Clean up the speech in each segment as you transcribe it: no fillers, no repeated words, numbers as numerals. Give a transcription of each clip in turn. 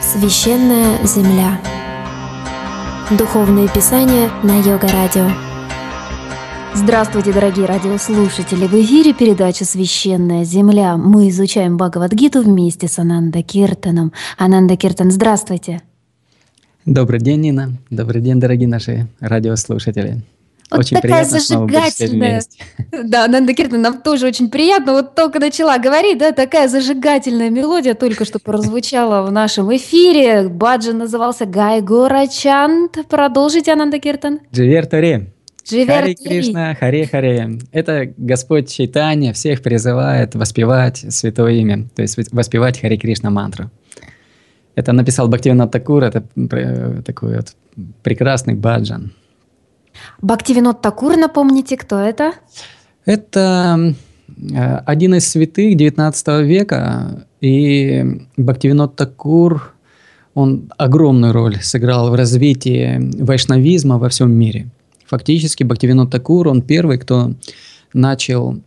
Священная земля. Духовные писания на Йога-радио. Здравствуйте, дорогие радиослушатели! В эфире передача «Священная земля». Мы изучаем Бхагавад-гиту вместе с Ананда Киртаном. Ананда Киртан, здравствуйте! Добрый день, Нина. Добрый день, дорогие наши радиослушатели. Вот очень такая приятно снова быть все зажигательная. вместе. Да, Ананда Киртан, нам тоже очень приятно. Вот только начала говорить, да, такая зажигательная мелодия только что прозвучала в нашем эфире. Баджан назывался Гай Горачант. Продолжите, Ананда Киртан. Дживер-Таре. Харе Дживер-тари. Кришна, Харе-Харе. Это Господь Чайтанья всех призывает воспевать Святое Имя, то есть воспевать Харе Кришна мантру. Это написал Бхактивинод Такур, это такой вот прекрасный баджан. Бхактивинод Такур, напомните, кто это? Это один из святых XIX века, и Бхактивинод Такур, он огромную роль сыграл в развитии вайшнавизма во всем мире. Фактически Бхактивинод Такур, он первый, кто начал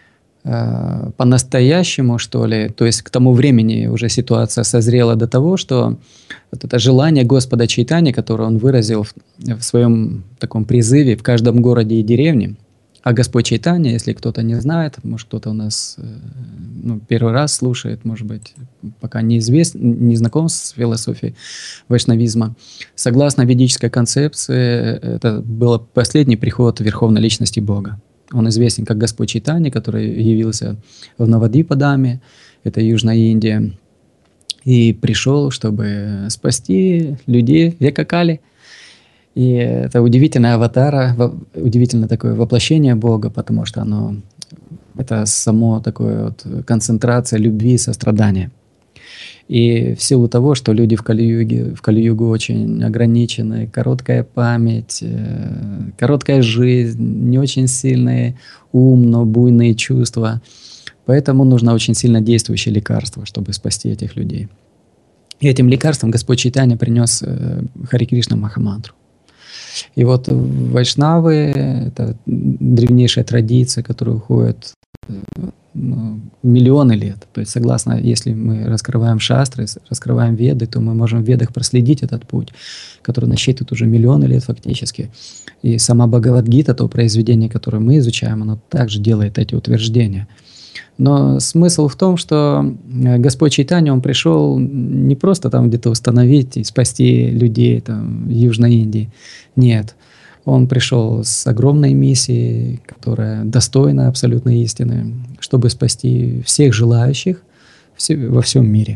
по-настоящему, что ли, то есть к тому времени уже ситуация созрела до того, что вот это желание Господа Чайтаньи, которое он выразил в своем таком призыве в каждом городе и деревне, а Господь Чайтанья, если кто-то не знает, может кто-то у нас первый раз слушает, может быть, пока не знаком с философией вайшнавизма, согласно ведической концепции, это был последний приход Верховной Личности Бога. Он известен как Господь Чайтанья, который явился в Навадвипадаме, это Южная Индия, и пришел, чтобы спасти людей века Кали. И это удивительная аватара, удивительное такое воплощение Бога, потому что это само такое вот концентрация любви и сострадания. И в силу того, что люди в Кали-югу очень ограничены, короткая память, короткая жизнь, не очень сильные ум, но буйные чувства, поэтому нужно очень сильно действующее лекарство, чтобы спасти этих людей. И этим лекарством Господь Чайтанья принес Харе Кришна Махамантру. И вот вайшнавы — это древнейшая традиция, которая уходит миллионы лет. То есть, согласно, если мы раскрываем шастры, раскрываем веды, то мы можем в ведах проследить этот путь, который насчитывает уже миллионы лет фактически. И сама Бхагавад-гита, то произведение, которое мы изучаем, оно также делает эти утверждения. Но смысл в том, что Господь Чайтанья, он пришел не просто там где-то установить и спасти людей там, в Южной Индии. Нет. Он пришел с огромной миссией, которая достойна абсолютной истины, чтобы спасти всех желающих во всем мире.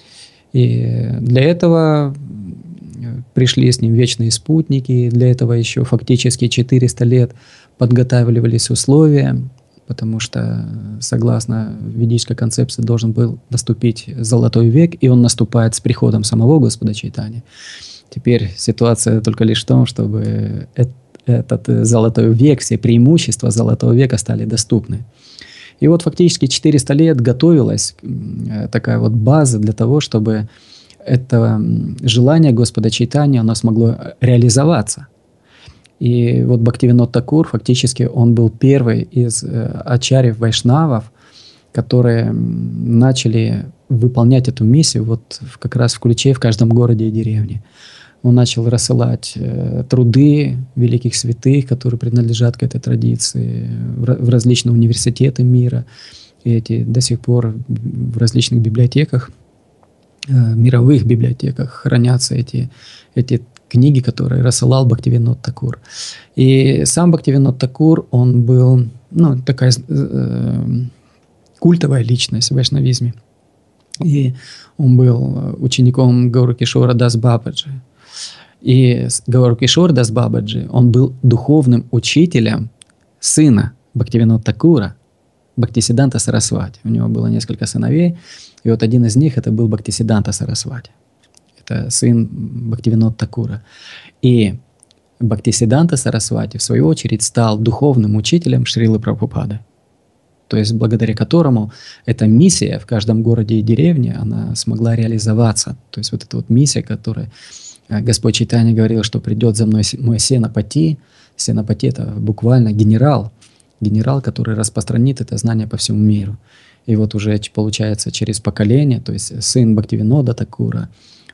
И для этого пришли с ним вечные спутники, для этого еще фактически 400 лет подготавливались условия, потому что, согласно ведической концепции, должен был наступить Золотой век, и он наступает с приходом самого Господа Чайтаньи. Теперь ситуация только лишь в том, чтобы этот Золотой век, все преимущества Золотого века стали доступны. И вот фактически 400 лет готовилась такая вот база для того, чтобы это желание Господа Чайтаньи, оно смогло реализоваться. И вот Бхактивинод Такур, фактически он был первый из ачарьев вайшнавов, которые начали выполнять эту миссию вот как раз в ключе в каждом городе и деревне. Он начал рассылать труды великих святых, которые принадлежат к этой традиции, в различные университеты мира. И эти до сих пор в различных библиотеках, мировых библиотеках хранятся эти книги, которые рассылал Бхактивинод Такур. И сам Бхактивинод Такур, он был такая культовая личность в вайшнавизме. И он был учеником Гауракишора Дас Бабаджи. И Гауракишор Дас Бабаджи, он был духовным учителем сына Бхактивинод Такура, Бхактисиданта Сарасвати. У него было несколько сыновей, и вот один из них это был Бхактисиданта Сарасвати. Это сын Бхактивинод Такура. И Бхактисиданта Сарасвати, в свою очередь, стал духовным учителем Шрилы Прабхупады. То есть благодаря которому эта миссия в каждом городе и деревне, она смогла реализоваться. То есть вот эта вот миссия, которая Господь Чайтанья говорил, что придет за мной мой сенапати. Сенапати — это буквально генерал, который распространит это знание по всему миру. И вот уже получается через поколение, то есть сын Бхактивинода Такура,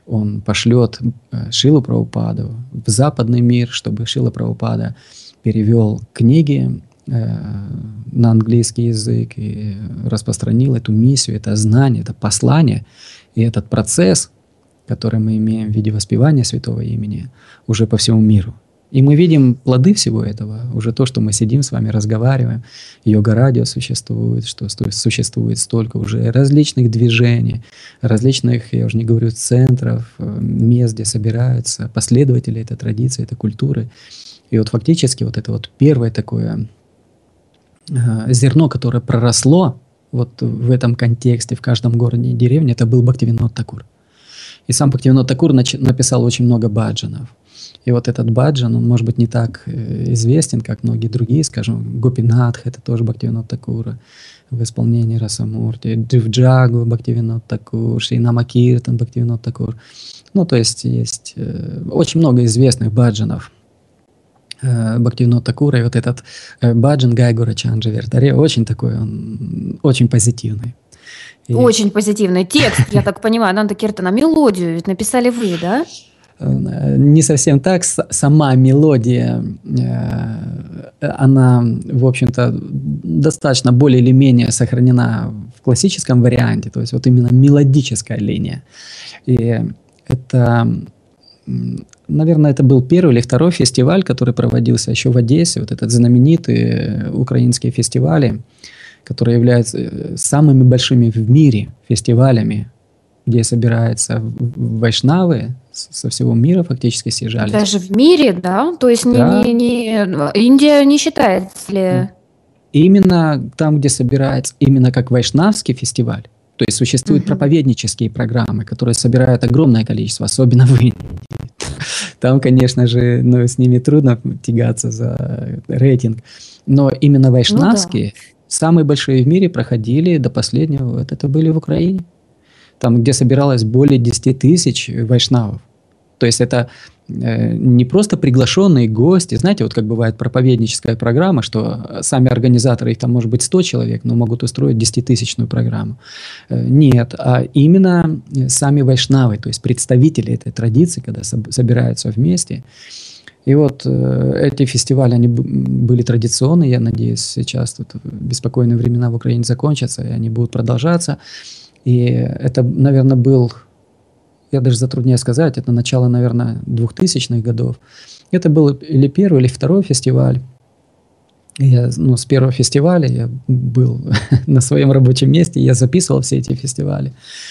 он пошлет Шрилу Прабхупаду в западный мир, чтобы Шрила Прабхупада перевел книги на английский язык и распространил эту миссию, это знание, это послание и этот процесс, который мы имеем в виде воспевания святого имени уже по всему миру. И мы видим плоды всего этого, уже то, что мы сидим с вами, разговариваем, йога-радио существует, что существует столько уже различных движений, различных, я уже не говорю, центров, мест, где собираются последователи этой традиции, этой культуры. И вот фактически вот это вот первое такое зерно, которое проросло вот в этом контексте, в каждом городе и деревне, это был Бхактивинод Такур. И сам Бхактивинод Такур написал очень много баджанов. И вот этот баджан, он, может быть, не так известен, как многие другие, скажем, Гопинатх, это тоже Бхактивинод Такура в исполнении Расамурти, Дживджагу Бхактивинод Такур, Шринама Киртан Бхактивинод Такур. Ну, то есть очень много известных баджанов Бхактивинод Такура, и вот этот баджан Гай Гурачанджи Вертаре очень такой, он очень позитивный. Очень позитивный текст, я так понимаю, Ананда Киртана, мелодию ведь написали вы, да? Не совсем так. Сама мелодия, она, в общем-то, достаточно более или менее сохранена в классическом варианте, то есть вот именно мелодическая линия. И это, наверное, это был первый или второй фестиваль, который проводился еще в Одессе, вот этот знаменитый украинские фестивали, которые являются самыми большими в мире фестивалями, где собираются вайшнавы со всего мира, фактически съезжались. Даже в мире, да? То есть да. Индия не считается ли? Именно там, где собирается, именно как вайшнавский фестиваль. То есть существуют проповеднические программы, которые собирают огромное количество, особенно в Индии. Там, конечно же, с ними трудно тягаться за рейтинг. Но именно вайшнавские, самые большие в мире, проходили до последнего. Вот это были в Украине. Там, где собиралось более 10 тысяч вайшнавов. То есть это не просто приглашенные гости. Знаете, вот как бывает проповедническая программа, что сами организаторы, их там может быть 100 человек, но могут устроить 10-тысячную программу. Нет, а именно сами вайшнавы, то есть представители этой традиции, когда собираются вместе. И вот эти фестивали, они были традиционные. Я надеюсь, сейчас тут беспокойные времена в Украине закончатся, и они будут продолжаться. И это, наверное, был, я даже затрудняюсь сказать, это начало, наверное, 2000-х годов. Это был или первый, или второй фестиваль. Я, с первого фестиваля я был на своем рабочем месте, я записывал все эти фестивали.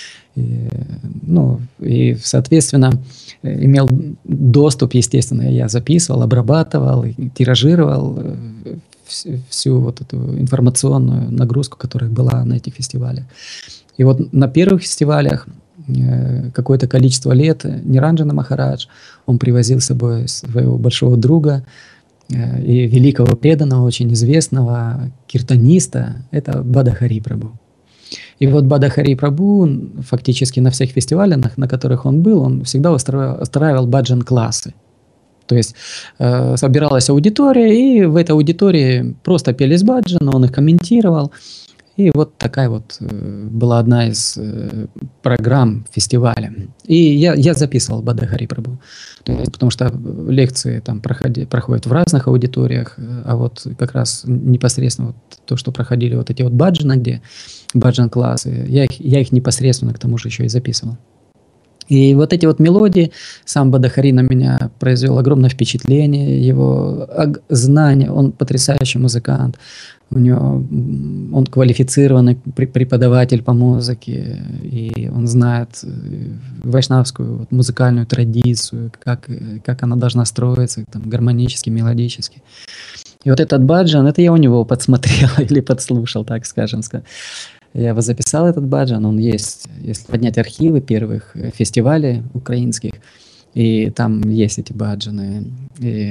И, соответственно, имел доступ, естественно, я записывал, обрабатывал, тиражировал всю вот эту информационную нагрузку, которая была на этих фестивалях. И вот на первых фестивалях какое-то количество лет Ниранджана Махарадж, он привозил с собой своего большого друга и великого преданного, очень известного киртаниста, это Бада Хари Прабху. И вот Бада Хари Прабху фактически на всех фестивалях, на которых он был, он всегда устраивал баджан-классы. То есть собиралась аудитория, и в этой аудитории просто пелись баджан, он их комментировал. И вот такая вот была одна из программ фестиваля. И я записывал Бада Хари Прабху, потому что лекции там проходят в разных аудиториях, а вот как раз непосредственно вот то, что проходили вот эти вот баджаны, где баджан-классы, я их непосредственно к тому же еще и записывал. И вот эти вот мелодии, сам Бада Хари на меня произвел огромное впечатление, его знания, он потрясающий музыкант, он квалифицированный преподаватель по музыке, и он знает вайшнавскую вот музыкальную традицию, как она должна строиться, там, гармонически, мелодически. И вот этот баджан, это я у него подсмотрел или подслушал, так скажем. Я его записал, этот баджан, он есть, если поднять архивы первых фестивалей украинских, и там есть эти баджаны. И,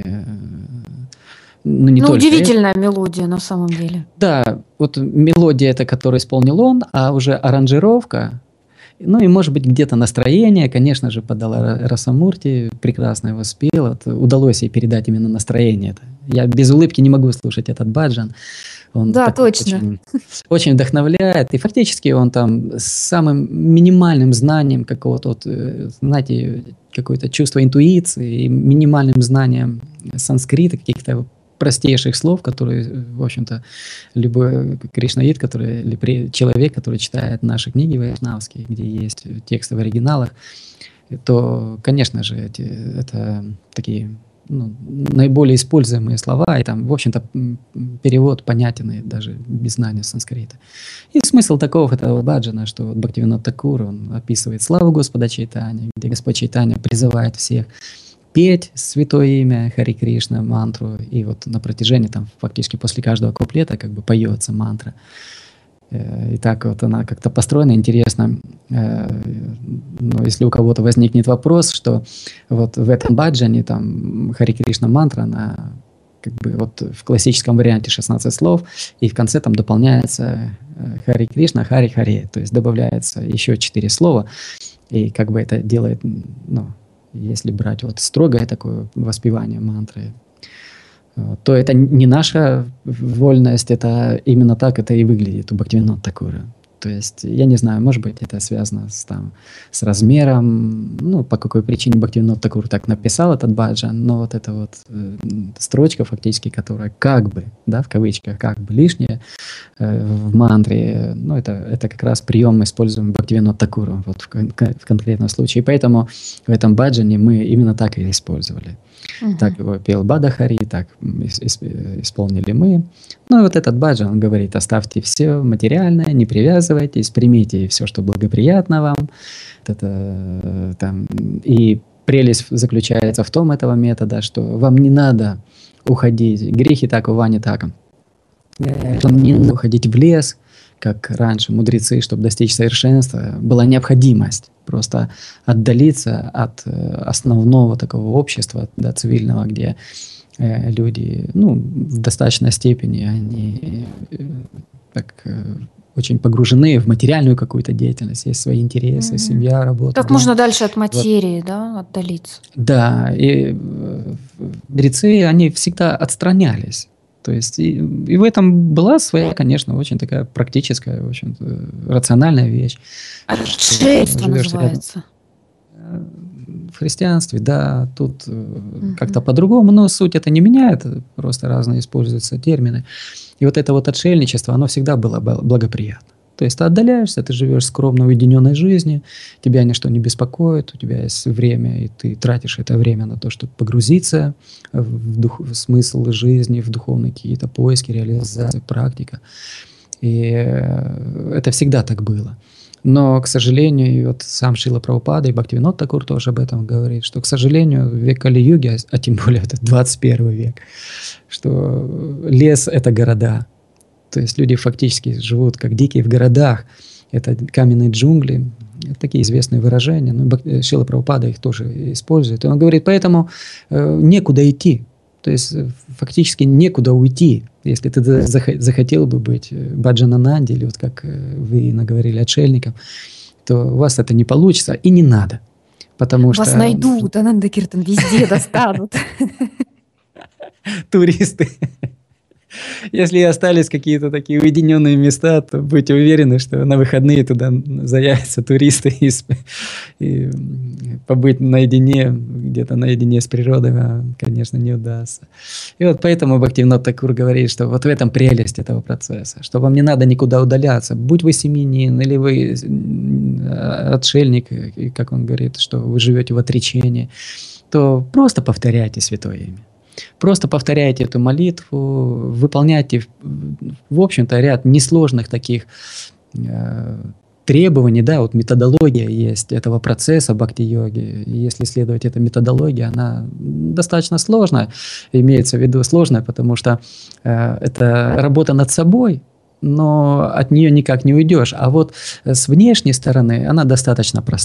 удивительная мелодия на самом деле. Да, вот мелодия это, которую исполнил он, а уже аранжировка Ну и, может быть, где-то настроение, конечно же, подала Расамурти, прекрасно его спел, вот, удалось ей передать именно настроение. Это. Я без улыбки не могу слушать этот баджан, он Да, такой точно. очень вдохновляет, и фактически он там с самым минимальным знанием какого-то, вот, знаете, какое-то чувство интуиции и минимальным знанием санскрита, каких-то простейших слов, которые, в общем-то, любой кришнаит, который, или человек, который читает наши книги вайшнавские, где есть тексты в оригиналах, то, конечно же, это такие наиболее используемые слова, и там, в общем-то, перевод понятен и даже без знания санскрита. И смысл такого этого баджана, что вот Бхактивинод Такур, он описывает славу Господа Чайтаньи, где Господь Чайтанья призывает всех петь святое имя Хари Кришна, мантру, и вот на протяжении, там, фактически после каждого куплета как бы поется мантра. И так вот она как-то построена интересно. Но если у кого-то возникнет вопрос, что вот в этом баджане там Хари Кришна мантра, она как бы вот в классическом варианте 16 слов, и в конце там дополняется Хари Кришна, Хари Хари, то есть добавляется еще 4 слова, и как бы это делает, ну, если брать вот строгое такое воспевание мантры, то это не наша вольность, это именно так это и выглядит у Бхактивинода Такура. То есть, я не знаю, может быть, это связано с размером, ну, по какой причине Бхактивинод Такур так написал этот баджан, но вот эта вот строчка фактически, которая как бы, да, в кавычках, как бы лишняя в мантре, ну, это как раз прием, используемый Бхактивинод Такуром вот в конкретном случае. И поэтому в этом баджане мы именно так и использовали. Так его пел Бадахари, так исполнили мы. Ну и вот этот баджан, он говорит: оставьте все материальное, не привязывайтесь, примите все, что благоприятно вам. Это, там, и прелесть заключается в том этого метода, что вам не надо уходить, грехи так, вани так, вам не надо уходить в лес, как раньше мудрецы, чтобы достичь совершенства, была необходимость просто отдалиться от основного такого общества, да, цивильного, где люди, ну, в достаточной степени они очень погружены в материальную какую-то деятельность, есть свои интересы, семья, работа. Как можно дальше от материи, вот, да, отдалиться? Да, и мудрецы, они всегда отстранялись. То есть и в этом была своя, конечно, очень такая практическая, очень рациональная вещь. Отшельство называется. В христианстве, да, тут как-то по-другому, но суть это не меняет, просто разные используются термины. И вот это вот отшельничество, оно всегда было благоприятно. То есть ты отдаляешься, ты живешь скромно уединенной жизнью, тебя ничто не беспокоит, у тебя есть время, и ты тратишь это время на то, чтобы погрузиться в смысл жизни, в духовные какие-то поиски, реализации, практика. И это всегда так было. Но, к сожалению, и вот сам Шрила Прабхупада и Бхактивинод Такур тоже об этом говорит, что, к сожалению, в век Кали-юги, а тем более это 21 век, что лес — это города. То есть люди фактически живут как дикие в городах. Это каменные джунгли, такие известные выражения. Но Шрила Прабхупада их тоже использует. И он говорит, поэтому некуда идти. То есть фактически некуда уйти. Если ты захотел бы быть баджанананди, или вот как вы наговорили, отшельником, то у вас это не получится и не надо. Потому вас что найдут, Ананда Киртан, везде достанут. Туристы. Если остались какие-то такие уединенные места, то будьте уверены, что на выходные туда заявятся туристы и побыть наедине, где-то наедине с природой вам, конечно, не удастся. И вот поэтому Бхактивинод Такур говорит, что вот в этом прелесть этого процесса, что вам не надо никуда удаляться, будь вы семьянин или вы отшельник, и как он говорит, что вы живете в отречении, то просто повторяйте святое имя. Просто повторяйте эту молитву, выполняйте, в общем-то, ряд несложных таких требований, да, вот методология есть этого процесса бхакти-йоги. Если следовать этой методологии, она достаточно сложная, имеется в виду сложная, потому что это работа над собой, но от нее никак не уйдешь. А вот с внешней стороны она достаточно проста.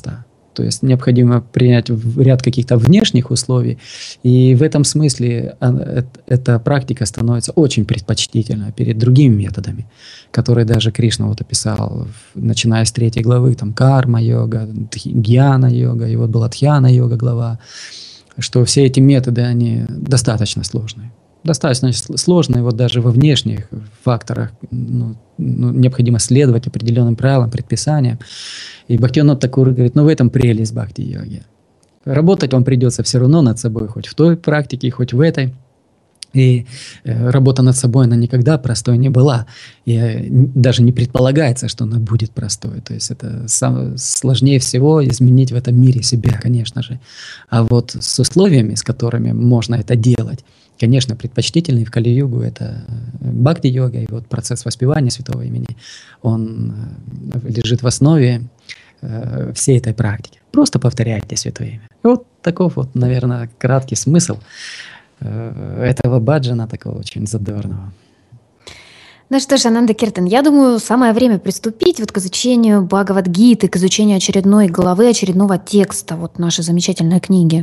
То есть необходимо принять ряд каких-то внешних условий, и в этом смысле эта практика становится очень предпочтительна перед другими методами, которые даже Кришна вот описал, начиная с 3 главы, там карма-йога, гьяна-йога, и вот была дхьяна-йога глава, что все эти методы, они достаточно сложные. Достаточно сложные вот даже во внешних факторах. Необходимо следовать определенным правилам, предписаниям. И Бхактивинода Тхакур говорит, в этом прелесть бхакти-йоги. Работать вам придется все равно над собой, хоть в той практике, хоть в этой. И работа над собой, она никогда простой не была. И даже не предполагается, что она будет простой. То есть это сложнее всего изменить в этом мире себя, конечно же. А вот с условиями, с которыми можно это делать, конечно, предпочтительный в Кали-югу это бхакти-йога, и вот процесс воспевания святого имени, он лежит в основе всей этой практики. Просто повторяйте святое имя. И вот таков вот, наверное, краткий смысл этого баджана, такого очень задорного. Ну что ж, Ананда Киртан, я думаю, самое время приступить вот к изучению Бхагавад-гиты, к изучению очередной главы, очередного текста вот нашей замечательной книги.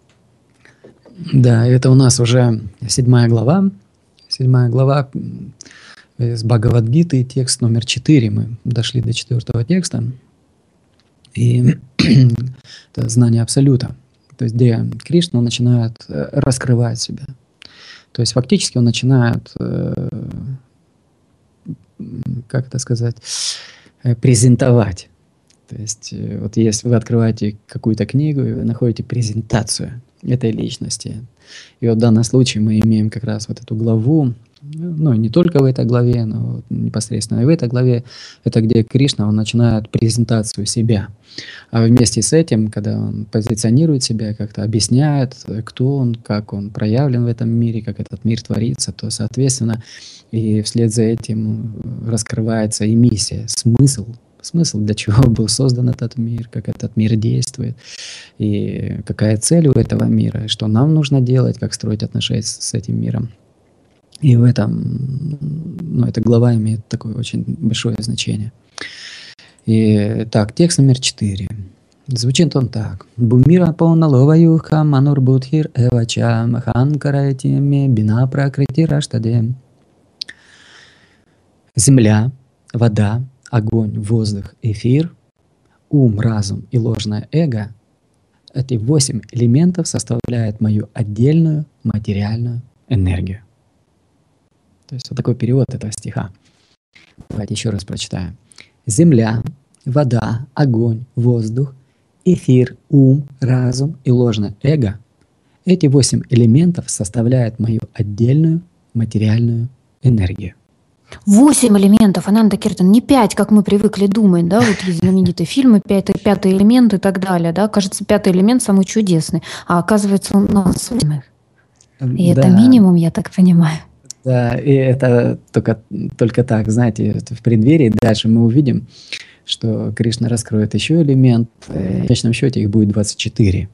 Да, это у нас уже 7 глава. 7 глава из Бхагавад-гиты, текст номер 4. Мы дошли до 4 текста. И это знание Абсолюта. То есть где Кришна начинает раскрывать себя. То есть фактически он начинает, как это сказать, презентовать. То есть вот если вы открываете какую-то книгу, и вы находите презентацию этой личности. И вот в данном случае мы имеем как раз вот эту главу, не только в этой главе, но непосредственно и в этой главе, это где Кришна, он начинает презентацию себя. А вместе с этим, когда он позиционирует себя, как-то объясняет, кто он, как он проявлен в этом мире, как этот мир творится, то, соответственно, и вслед за этим раскрывается и миссия, смысл, для чего был создан этот мир, как этот мир действует, и какая цель у этого мира, и что нам нужно делать, как строить отношения с этим миром. И в этом, эта глава имеет такое очень большое значение. И так, текст номер 4. Звучит он так. Бумира пауналова юха манурбудхир эвача маханкарайтиме бина пракрити раштаде. Земля, вода, огонь, воздух, эфир, ум, разум и ложное эго — эти 8 элементов составляют мою отдельную материальную энергию. То есть вот такой перевод этого стиха. Давайте еще раз прочитаем. Земля, вода, огонь, воздух, эфир, ум, разум и ложное эго — эти 8 элементов составляют мою отдельную материальную энергию. 8 элементов, Ананда Киртан, не 5, как мы привыкли думать, да, вот есть знаменитые фильмы, пятый элемент и так далее, да, кажется, 5-й элемент самый чудесный, а оказывается он у нас 8. И это минимум, я так понимаю. Да, и это только так, знаете, в преддверии дальше мы увидим, что Кришна раскроет еще элемент, в конечном счете их будет 24.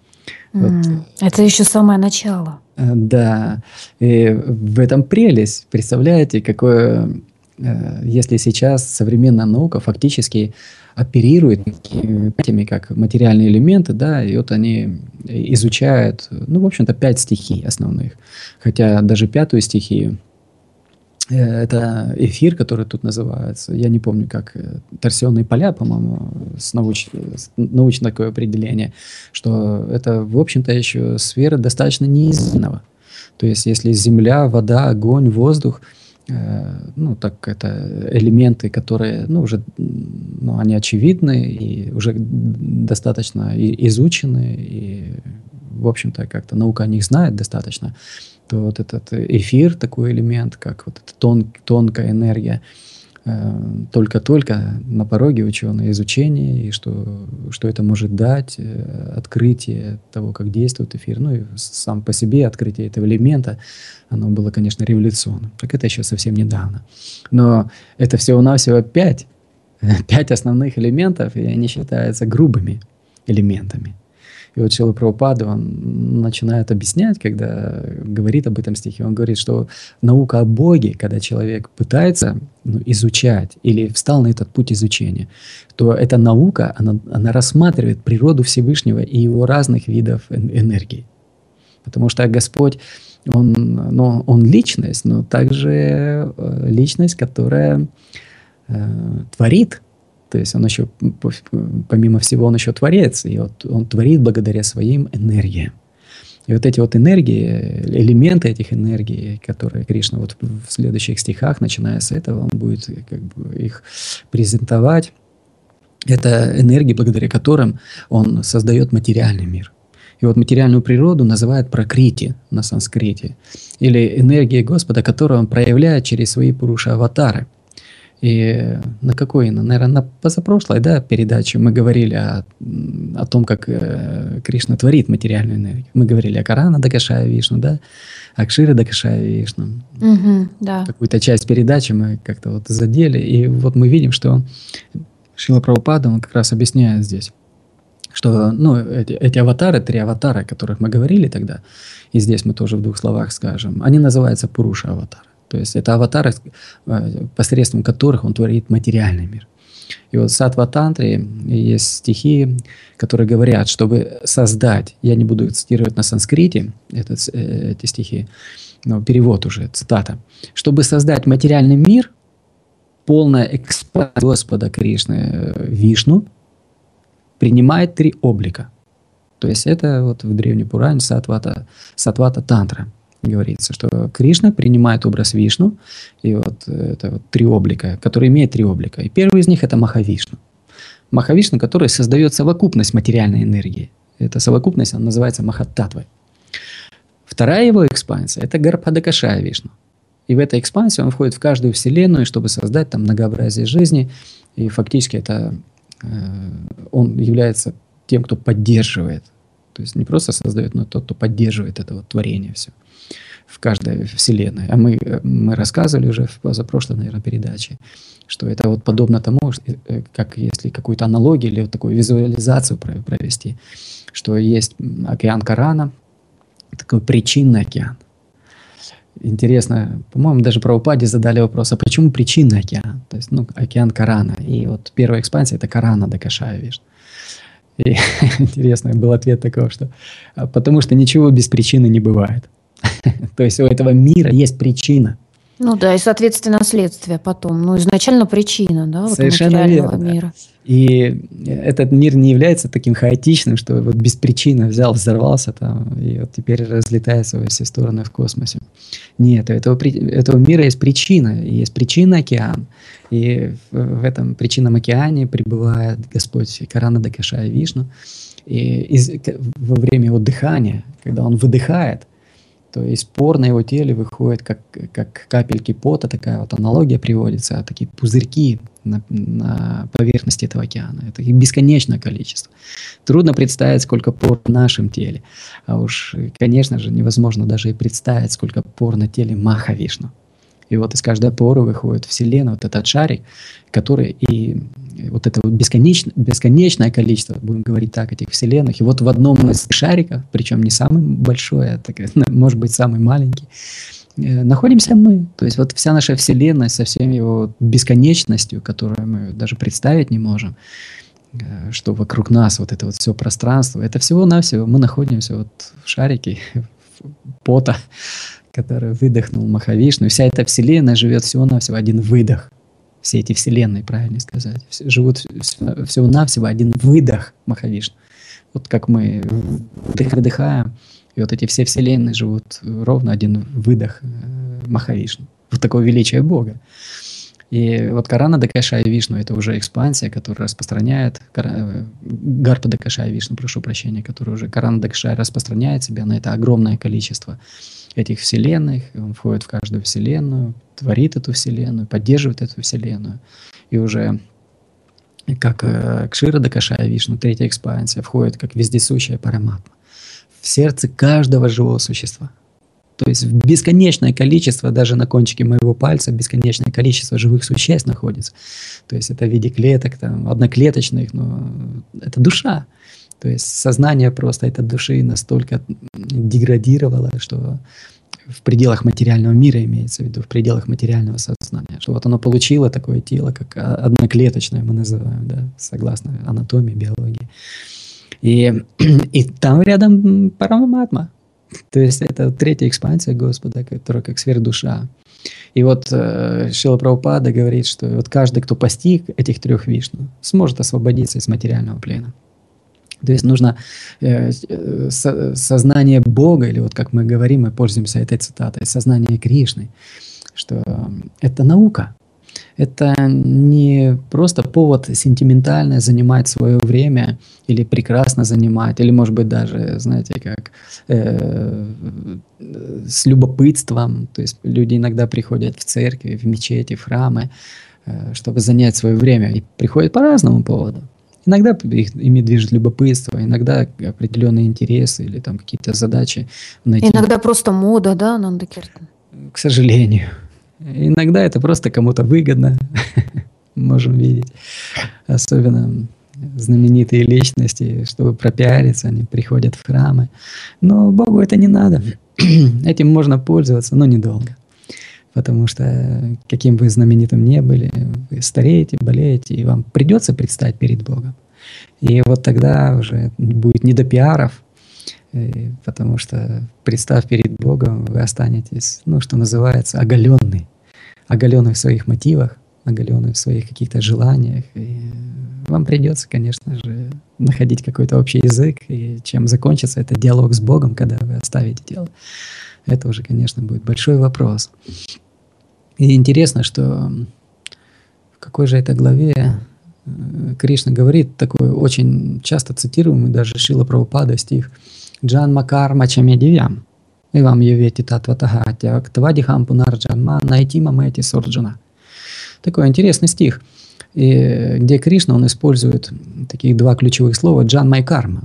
Это еще самое начало. Да, и в этом прелесть. Представляете, какое, если сейчас современная наука фактически оперирует такими, как материальные элементы, да, и вот они изучают, в общем-то, 5 стихий основных. Хотя даже 5-ю стихию, это эфир, который тут называется, я не помню, как торсионные поля, по-моему, научное такое определение, что это, в общем-то, еще сфера достаточно неизвестного. То есть, если земля, вода, огонь, воздух, так это элементы, которые, уже, они очевидны и уже достаточно изучены, и, в общем-то, как-то наука о них знает достаточно, то вот этот эфир, такой элемент, как вот эта тонкая энергия, только-только на пороге ученые изучения, и что это может дать, открытие того, как действует эфир. И сам по себе открытие этого элемента, оно было, конечно, революционным. Так это еще совсем недавно. Но это всего-навсего 5 основных элементов, и они считаются грубыми элементами. И вот Шрила Прабхупада, он начинает объяснять, когда говорит об этом стихе, он говорит, что наука о Боге, когда человек пытается изучать или встал на этот путь изучения, то эта наука, она рассматривает природу Всевышнего и его разных видов энергии. Потому что Господь, он личность, но также личность, которая творит. То есть он еще, помимо всего, он еще творец. И вот он творит благодаря своим энергиям. И вот эти вот энергии, элементы этих энергий, которые Кришна вот в следующих стихах, начиная с этого, он будет как бы их презентовать. Это энергии, благодаря которым он создает материальный мир. И вот материальную природу называют пракрити на санскрите. Или энергией Господа, которую он проявляет через свои пуруша-аватары. И на какой, наверное, на позапрошлой передаче мы говорили о том, как Кришна творит материальную энергию. Мы говорили о Карана Дакашая Вишну, о Кшира Дакашая Вишну. Да. Какую-то часть передачи мы как-то вот задели. И вот мы видим, что Шрила Прабхупада, он как раз объясняет здесь, что эти аватары, 3 аватара, о которых мы говорили тогда, и здесь мы тоже в 2 словах скажем, они называются Пуруша-аватары. То есть это аватары, посредством которых он творит материальный мир. И вот в Саттва-тантре есть стихи, которые говорят, чтобы создать, я не буду цитировать на санскрите эти стихи, но перевод уже, цитата, чтобы создать материальный мир, полная экспансия Господа Кришны Вишну принимает 3 облика. То есть это вот в древней Пуране Саттва-тантра говорится, что Кришна принимает образ Вишну, и вот это вот 3 облика, которые имеют 3 облика. И первый из них — это Махавишну. Махавишну, который создает совокупность материальной энергии. Эта совокупность, она называется Махаттатвой. Вторая его экспансия — это Гарбхадакашая Вишну. И в этой экспансии он входит в каждую вселенную, чтобы создать там многообразие жизни. И фактически это он является тем, кто поддерживает. То есть не просто создает, но тот, кто поддерживает это вот творение все в каждой вселенной. А мы рассказывали уже в позапрошлой, наверное, передаче, что это вот подобно тому, как если какую-то аналогию или вот такую визуализацию провести, что есть океан Карана, такой причинный океан. Интересно, по-моему, даже Прабхупаде задали вопрос, а почему причинный океан? То есть, океан Карана. И вот первая экспансия — это Карана Дакашая Вишну. И интересно, был ответ такой, что потому что ничего без причины не бывает. То есть у этого мира есть причина. И, соответственно, следствие потом. Изначально причина, Совершенно материального верно. мира. И этот мир не является таким хаотичным, что вот без причины взорвался там, и вот теперь разлетается во все стороны в космосе. Нет, у этого мира есть причина, и есть причинный океан. И в этом причинном океане пребывает Господь Карана Дакашая Вишну. И во время его дыхания, когда он выдыхает, то из пор на его теле выходит как капельки пота, такая вот аналогия приводится, такие пузырьки на поверхности этого океана. Это их бесконечное количество. Трудно представить, сколько пор в нашем теле. А уж, конечно же, невозможно даже и представить, сколько пор на теле Махавишну. И вот из каждой поры выходит Вселенная, вот этот шарик, который и вот это вот бесконечное количество, будем говорить так, этих вселенных. И вот в одном из шариков, причем не самый большой, а может быть самый маленький, находимся мы. То есть вот вся наша Вселенная со всей его бесконечностью, которую мы даже представить не можем, что вокруг нас вот это вот все пространство, это всего-навсего мы находимся вот в шарике пота, который выдохнул Махавишну. И вся эта Вселенная живет всего-навсего один выдох. Все эти вселенные, правильно сказать, живут всего-навсего один выдох Махавишну. Вот как мы выдыхаем, и вот эти все вселенные живут ровно один выдох Махавишну. Вот такое величие Бога. И вот Карана Дакашая Вишну — это уже экспансия, которая распространяет, Гарпа Дакашая Вишну, прошу прощения, которая уже Карана Дакашая распространяет себя на это огромное количество этих вселенных. Он входит в каждую вселенную, творит эту вселенную, поддерживает эту вселенную. И уже как Кшира Дакашая Вишну, 3-я экспансия, входит как вездесущая Параматма в сердце каждого живого существа. То есть в бесконечное количество, даже на кончике моего пальца, бесконечное количество живых существ находится. То есть это в виде клеток, там, одноклеточных, но это душа. То есть сознание просто этой души настолько деградировало, что в пределах материального мира, имеется в виду, в пределах материального сознания, что вот оно получило такое тело, как одноклеточное мы называем, да, согласно анатомии, биологии. И там рядом Параматма. То есть это третья экспансия Господа, которая как сверхдуша. И вот Шрила Прабхупада говорит, что вот каждый, кто постиг этих трех Вишну, сможет освободиться из материального плена. То есть нужно сознание Бога, или вот как мы говорим, мы пользуемся этой цитатой, сознание Кришны, что это наука. Это не просто повод сентиментально занимать свое время или прекрасно занимать, или, может быть, даже, знаете, как с любопытством. То есть люди иногда приходят в церкви, в мечети, в храмы, чтобы занять свое время, и приходят по разному поводу. Иногда ими движет любопытство, иногда определенные интересы или там какие-то задачи найти. Иногда просто мода, да, Ананда Киртан? К сожалению. Иногда это просто кому-то выгодно, можем видеть. Особенно знаменитые личности, чтобы пропиариться, они приходят в храмы. Но Богу это не надо. Этим можно пользоваться, но недолго. Потому что каким вы знаменитым не были, вы стареете, болеете, и вам придется предстать перед Богом. И вот тогда уже будет не до пиаров, потому что, представ перед Богом, вы останетесь, ну, что называется, оголенный в своих мотивах, оголенный в своих каких-то желаниях. И вам придется, конечно же, находить какой-то общий язык, и чем закончится этот диалог с Богом, когда вы оставите тело, это уже, конечно, будет большой вопрос. И интересно, что в какой же это главе Кришна говорит такой очень часто цитируемый даже Шрила Прабхупада стих «Джанма карма чаме дивям, ивам явети татватагатя, ктвадихам пунарджанма найти мамэти сорджана». Такой интересный стих, и где Кришна, он использует таких два ключевых слова «джанма» и «карма».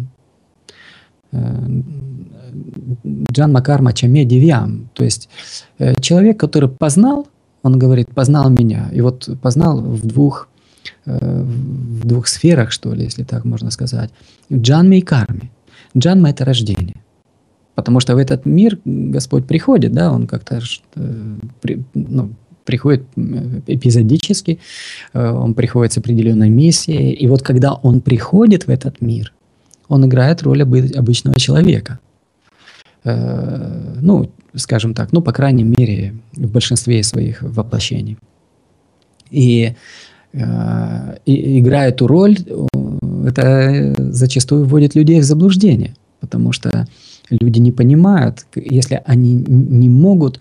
«Джанма карма чаме дивям», то есть человек, который познал, он говорит, познал меня. И вот познал в двух сферах, что ли, если так можно сказать. В джанме и карме. Джанма – это рождение. Потому что в этот мир Господь приходит, да, Он как-то приходит эпизодически, Он приходит с определенной миссией. И вот когда Он приходит в этот мир, Он играет роль обычного человека. Ну, скажем так, ну, по крайней мере, в большинстве своих воплощений. И играя эту роль, это зачастую вводит людей в заблуждение, потому что люди не понимают, если они не могут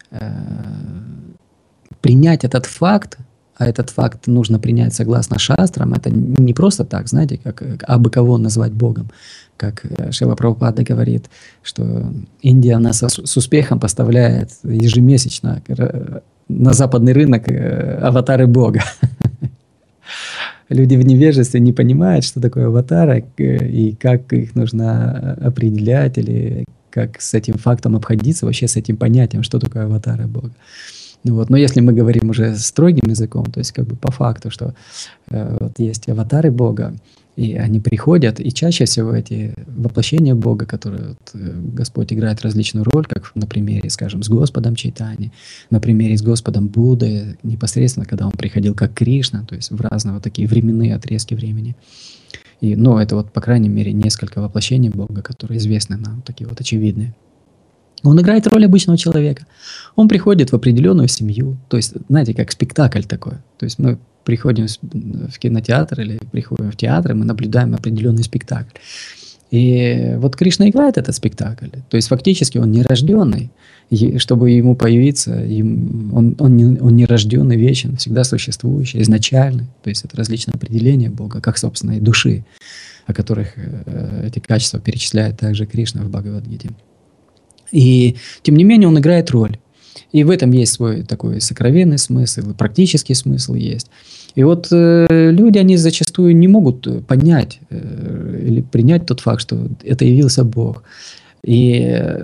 принять этот факт, а этот факт нужно принять согласно шастрам, это не просто так, знаете, как абы кого назвать Богом, как Шрила Прабхупада говорит, что Индия нас с успехом поставляет ежемесячно на западный рынок аватары Бога. Люди в невежестве не понимают, что такое аватары и как их нужно определять, или как с этим фактом обходиться, вообще с этим понятием, что такое аватары Бога. Вот. Но если мы говорим уже строгим языком, то есть как бы по факту, что вот есть аватары Бога, и они приходят, и чаще всего эти воплощения Бога, которые вот, Господь играет различную роль, как на примере, скажем, с Господом Чайтаньей, на примере с Господом Буддой, непосредственно, когда он приходил как Кришна, то есть в разные вот такие временные отрезки времени. И, ну, это вот, по крайней мере, несколько воплощений Бога, которые известны нам, такие вот очевидные. Он играет роль обычного человека. Он приходит в определенную семью. То есть, знаете, как спектакль такой. То есть мы приходим в кинотеатр или приходим в театр, и мы наблюдаем определенный спектакль. И вот Кришна играет этот спектакль. То есть фактически он нерожденный. И чтобы ему появиться, он не рожденный, вечен, всегда существующий, изначальный. То есть это различные определения Бога, как, собственно, и души, о которых эти качества перечисляет также Кришна в Бхагавад-гите. И тем не менее он играет роль. И в этом есть свой такой сокровенный смысл, практический смысл есть. И вот люди, они зачастую не могут понять или принять тот факт, что это явился Бог. И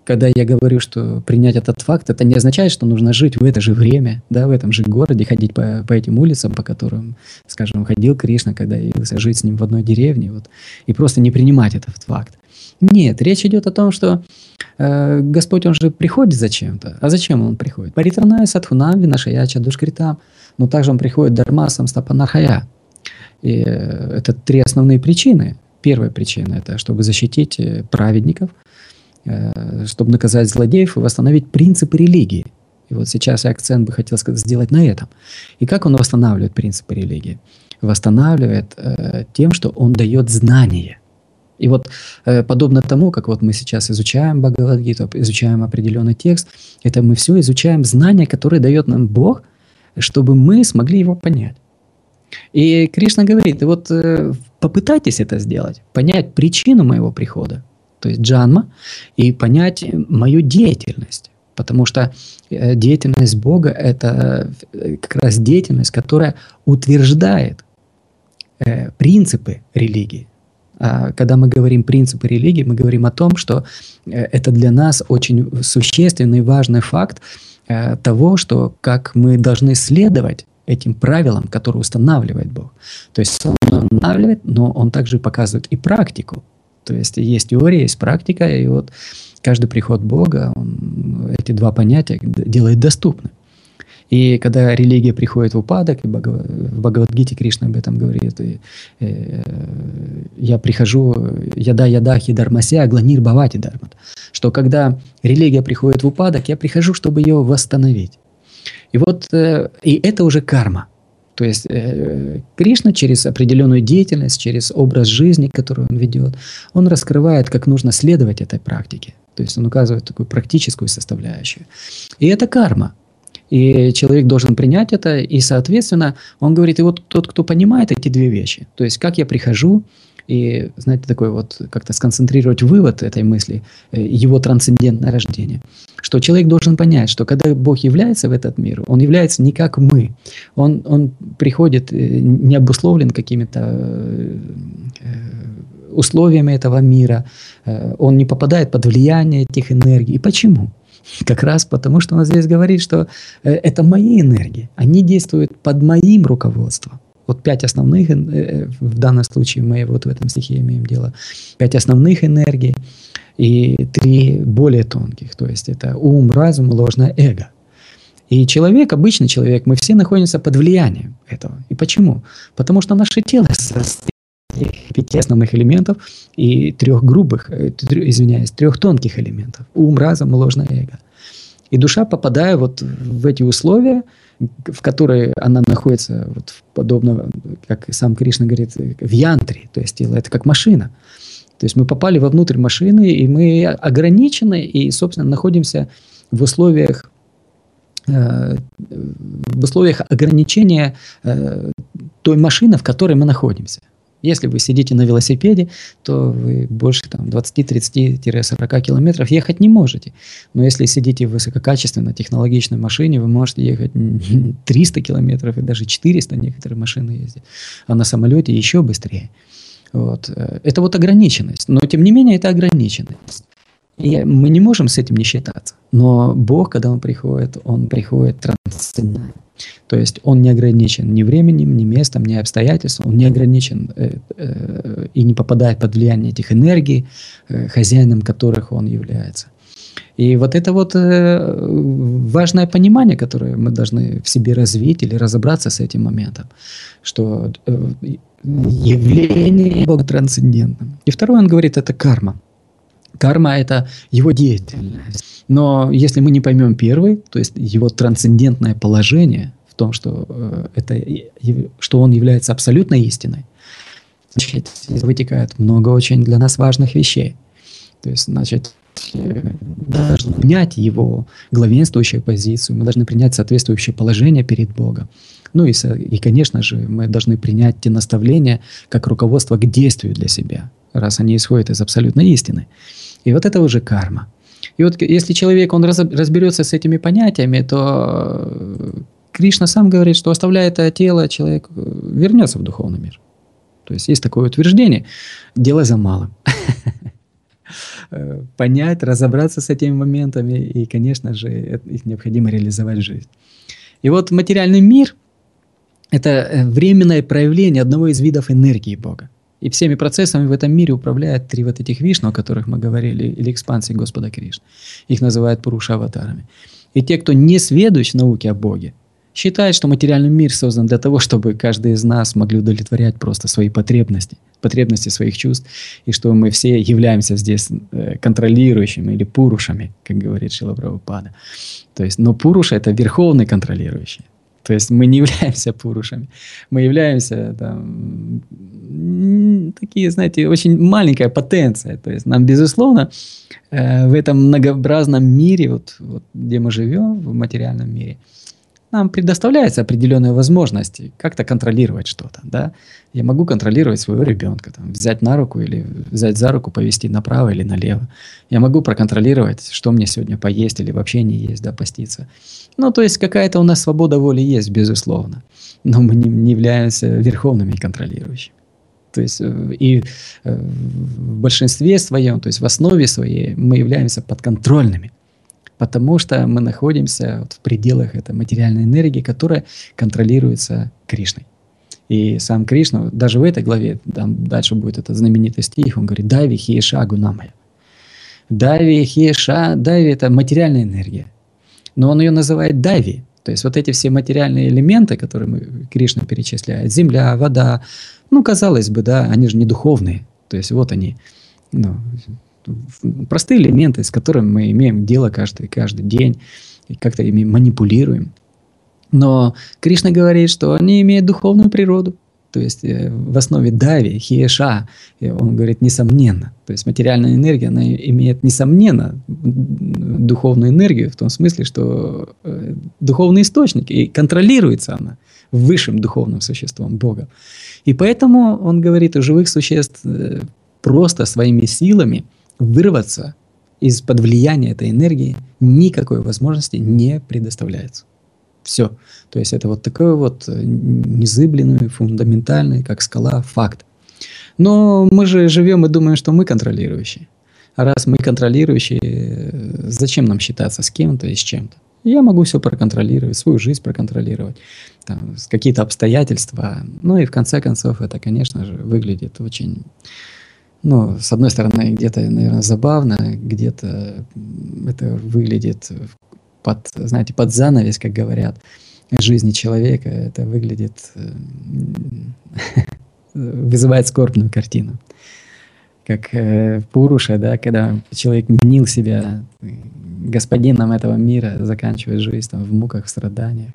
когда я говорю, что принять этот факт, это не означает, что нужно жить в это же время, да, в этом же городе, ходить по этим улицам, по которым, скажем, ходил Кришна, когда явился, жить с ним в одной деревне, вот, и просто не принимать этот факт. Нет, речь идет о том, что Господь, Он же приходит зачем-то. А зачем Он приходит? Паритраная садхунам винашаяча душкритам, но также Он приходит дармасам стапанархая. И это 3 основные причины. Первая причина – это чтобы защитить праведников, чтобы наказать злодеев и восстановить принципы религии. И вот сейчас я акцент бы хотел сделать на этом. И как Он восстанавливает принципы религии? Восстанавливает тем, что Он дает знания. И вот подобно тому, как вот мы сейчас изучаем Бхагавад-гиту, изучаем определенный текст, это мы все изучаем знания, которые дает нам Бог, чтобы мы смогли его понять. И Кришна говорит, и вот попытайтесь это сделать, понять причину моего прихода, то есть джанма, и понять мою деятельность. Потому что деятельность Бога – это как раз деятельность, которая утверждает принципы религии. А когда мы говорим принципы религии, мы говорим о том, что это для нас очень существенный и важный факт того, что как мы должны следовать этим правилам, которые устанавливает Бог. То есть Он устанавливает, но Он также показывает и практику. То есть есть теория, есть практика, и вот каждый приход Бога, он эти 2 понятия делает доступны. И когда религия приходит в упадок, и в Бхагавад-гите Кришна об этом говорит, я прихожу, яда хидармася, агланир бхавати дармат, что когда религия приходит в упадок, я прихожу, чтобы ее восстановить. И вот и это уже карма. То есть Кришна через определенную деятельность, через образ жизни, который Он ведет, Он раскрывает, как нужно следовать этой практике. То есть Он указывает такую практическую составляющую. И это карма. И человек должен принять это, и, соответственно, он говорит, и вот тот, кто понимает эти 2 вещи, то есть как я прихожу, и, знаете, такой вот, как-то сконцентрировать вывод этой мысли, его трансцендентное рождение, что человек должен понять, что когда Бог является в этот мир, Он является не как мы, Он приходит не обусловлен какими-то условиями этого мира, Он не попадает под влияние этих энергий. И почему? Как раз потому, что Он здесь говорит, что это мои энергии, они действуют под моим руководством. Вот 5 основных, в данном случае мы вот в этом стихе имеем дело, 5 основных энергий и 3 более тонких, то есть это ум, разум, ложное эго. И человек, обычный человек, мы все находимся под влиянием этого. И почему? Потому что наше тело состоит из 5 основных элементов и 3 тонких элементов. Ум, разум, ложное эго. И душа, попадая вот в эти условия, в которые она находится, вот подобно, как сам Кришна говорит, в янтре, то есть тело – это как машина. То есть мы попали вовнутрь машины, и мы ограничены, и, собственно, находимся в условиях ограничения той машины, в которой мы находимся. Если вы сидите на велосипеде, то вы больше 20-30-40 километров ехать не можете. Но если сидите в высококачественной технологичной машине, вы можете ехать 300 километров и даже 400 некоторые машины ездят. А на самолете еще быстрее. Вот. Это вот ограниченность. Но тем не менее это ограниченность. И мы не можем с этим не считаться. Но Бог, когда Он приходит трансцендентно. То есть Он не ограничен ни временем, ни местом, ни обстоятельством. Он не ограничен и не попадает под влияние этих энергий, хозяином которых Он является. И вот это вот важное понимание, которое мы должны в себе развить или разобраться с этим моментом, что явление Бога трансцендентным. И второе, Он говорит, это карма. Карма – это его деятельность. Но если мы не поймем первый, то есть его трансцендентное положение в том, что он является абсолютной истиной, значит, вытекает много очень для нас важных вещей. То есть, значит, должны принять его главенствующую позицию, мы должны принять соответствующее положение перед Богом. Ну и, конечно же, мы должны принять те наставления как руководство к действию для себя, раз они исходят из абсолютной истины. И вот это уже карма. И вот если человек, он разберется с этими понятиями, то Кришна сам говорит, что оставляя это тело, человек вернется в духовный мир. То есть есть такое утверждение: делай за малым. понять, разобраться с этими моментами, и, конечно же, их необходимо реализовать в жизнь. И вот материальный мир – это временное проявление одного из видов энергии Бога. И всеми процессами в этом мире управляют три вот этих Вишну, о которых мы говорили, или экспансии Господа Кришны. Их называют Пуруша-аватарами. И те, кто не сведущ в науке о Боге, считают, что материальный мир создан для того, чтобы каждый из нас могли удовлетворять просто свои потребности, потребности своих чувств, и что мы все являемся здесь контролирующими или пурушами, как говорит Шрила Прабхупада. То есть, но пуруша – это верховный контролирующий. То есть мы не являемся пурушами. Мы являемся там, такие, знаете, очень маленькая потенция. То есть нам, безусловно, в этом многообразном мире, вот, где мы живем, в материальном мире, нам предоставляется определенная возможность как-то контролировать что-то. Да? Я могу контролировать своего ребенка, там, взять на руку или взять за руку, повести направо или налево. Я могу проконтролировать, что мне сегодня поесть или вообще не есть, да, поститься. Ну, то есть какая-то у нас свобода воли есть, безусловно. Но мы не являемся верховными контролирующими. То есть и в большинстве своем, то есть в основе своей мы являемся подконтрольными. Потому что мы находимся вот в пределах этой материальной энергии, которая контролируется Кришной. И сам Кришна, даже в этой главе, там дальше будет этот знаменитый стих, он говорит: «Дави хиеша гунамая». Дави хиеша, дави – это материальная энергия. Но он ее называет дави. То есть вот эти все материальные элементы, которые Кришна перечисляет, земля, вода, ну, казалось бы, да, они же не духовные. То есть вот они, ну, простые элементы, с которыми мы имеем дело каждый день, и как-то ими манипулируем. Но Кришна говорит, что они имеют духовную природу. То есть в основе дави, хиеша, он говорит, несомненно. То есть материальная энергия, она имеет, несомненно, духовную энергию, в том смысле, что духовный источник, и контролируется она высшим духовным существом Бога. И поэтому он говорит, у живых существ просто своими силами вырваться из-под влияния этой энергии никакой возможности не предоставляется. Все. То есть это вот такой вот незыблемый, фундаментальный, как скала, факт. Но мы же живем и думаем, что мы контролирующие. А раз мы контролирующие, зачем нам считаться с кем-то и с чем-то? Я могу все проконтролировать, свою жизнь проконтролировать, там, какие-то обстоятельства. Ну и в конце концов это, конечно же, выглядит очень... Ну, с одной стороны, где-то, наверное, забавно, где-то это выглядит знаете, под занавес, как говорят, жизни человека. Это выглядит, вызывает скорбную картину. Как Пуруша, да, когда человек мнил себя господином этого мира, заканчивая жизнь там, в муках, в страданиях.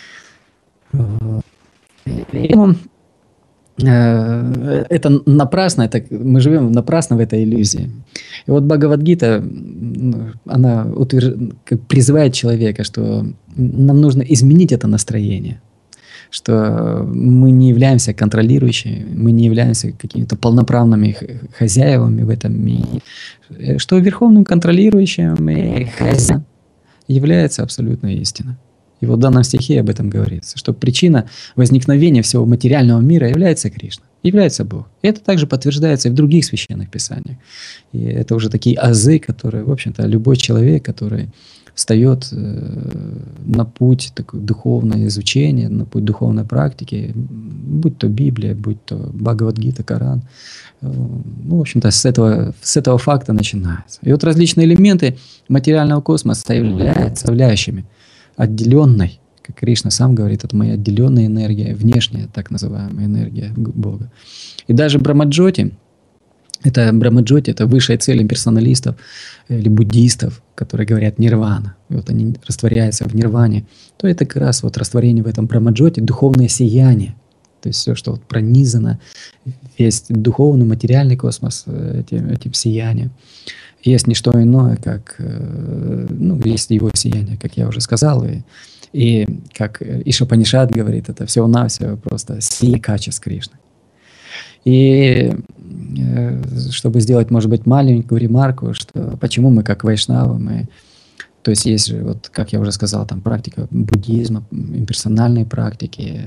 Это напрасно, мы живем напрасно в этой иллюзии. И вот Бхагавад-гита, она призывает человека, что нам нужно изменить это настроение, что мы не являемся контролирующими, мы не являемся какими-то полноправными хозяевами в этом мире, что верховным контролирующим и хозяином является абсолютная истина. И вот в данном стихе об этом говорится, что причина возникновения всего материального мира является Кришна, является Бог. И это также подтверждается и в других священных писаниях. И это уже такие азы, которые, в общем-то, любой человек, который встает на путь такое духовное изучение, на путь духовной практики, будь то Библия, будь то Бхагавад-гита, Коран, ну, в общем-то, с этого факта начинается. И вот различные элементы материального космоса являются составляющими отделенной, как Кришна сам говорит, это моя отделенная энергия, внешняя так называемая энергия Бога. И даже Брахмаджоти, это высшая цель имперсоналистов или буддистов, которые говорят нирвана. И вот они растворяются в нирване. То это как раз вот растворение в этом Брахмаджоти, духовное сияние. То есть все, что вот пронизано, весь духовный, материальный космос этим сиянием. Есть не что иное, как, ну, есть его сияние, как я уже сказал, и как Ишупанишад говорит, это всего-навсего просто сияние качеств Кришны. И чтобы сделать, может быть, маленькую ремарку, что почему мы как вайшнавы, то есть есть же, вот, как я уже сказал, там практика буддизма, имперсональные практики,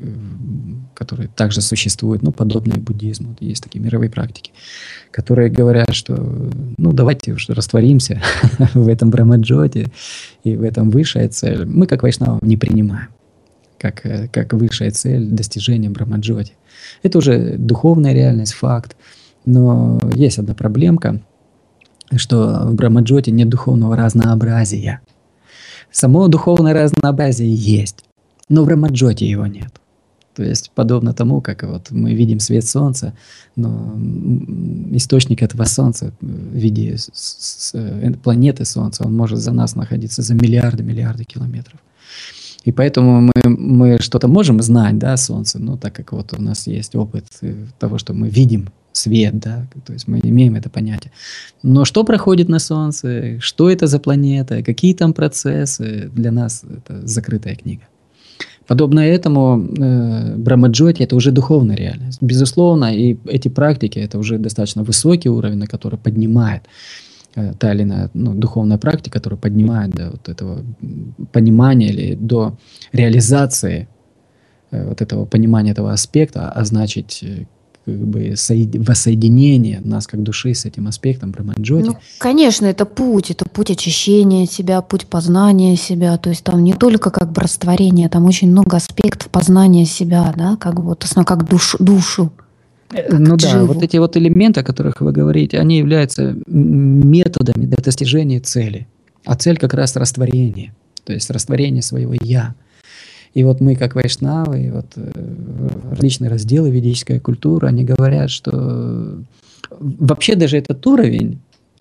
которые также существуют, ну, подобные буддизму. Вот есть такие мировые практики, которые говорят, что, ну, давайте уже растворимся в этом Брахмаджоте и в этом высшая цель. Мы, как вайшнавы, не принимаем как высшая цель достижения Брахмаджоти. Это уже духовная реальность, факт. Но есть одна проблемка, что в Брахмаджоте нет духовного разнообразия. Само духовное разнообразие есть, но в Брахмаджоте его нет. То есть подобно тому, как вот мы видим свет солнца, но источник этого солнца в виде планеты Солнца, он может за нас находиться за миллиарды километров. И поэтому мы что-то можем знать, да, о Солнце, ну, так как вот у нас есть опыт того, что мы видим свет, да, то есть мы имеем это понятие. Но что проходит на Солнце, что это за планета, какие там процессы, для нас это закрытая книга. Подобно этому Брахмаджоти – это уже духовная реальность. Безусловно, и эти практики – это уже достаточно высокий уровень, на который поднимает та или иная духовная практика, которая поднимает до вот этого понимания или до реализации вот этого понимания этого аспекта, а значит, как бы воссоединение нас как души с этим аспектом Брахмаджоти. Ну, конечно, это путь очищения себя, путь познания себя. То есть там не только как бы растворение, там очень много аспектов познания себя, да, как вот как душу. Ну да, вот эти вот элементы, о которых вы говорите, они являются методами для достижения цели. А цель как раз растворение, то есть растворение своего «я». И вот мы, как вайшнавы, вот различные разделы ведической культуры, они говорят, что вообще даже этот уровень,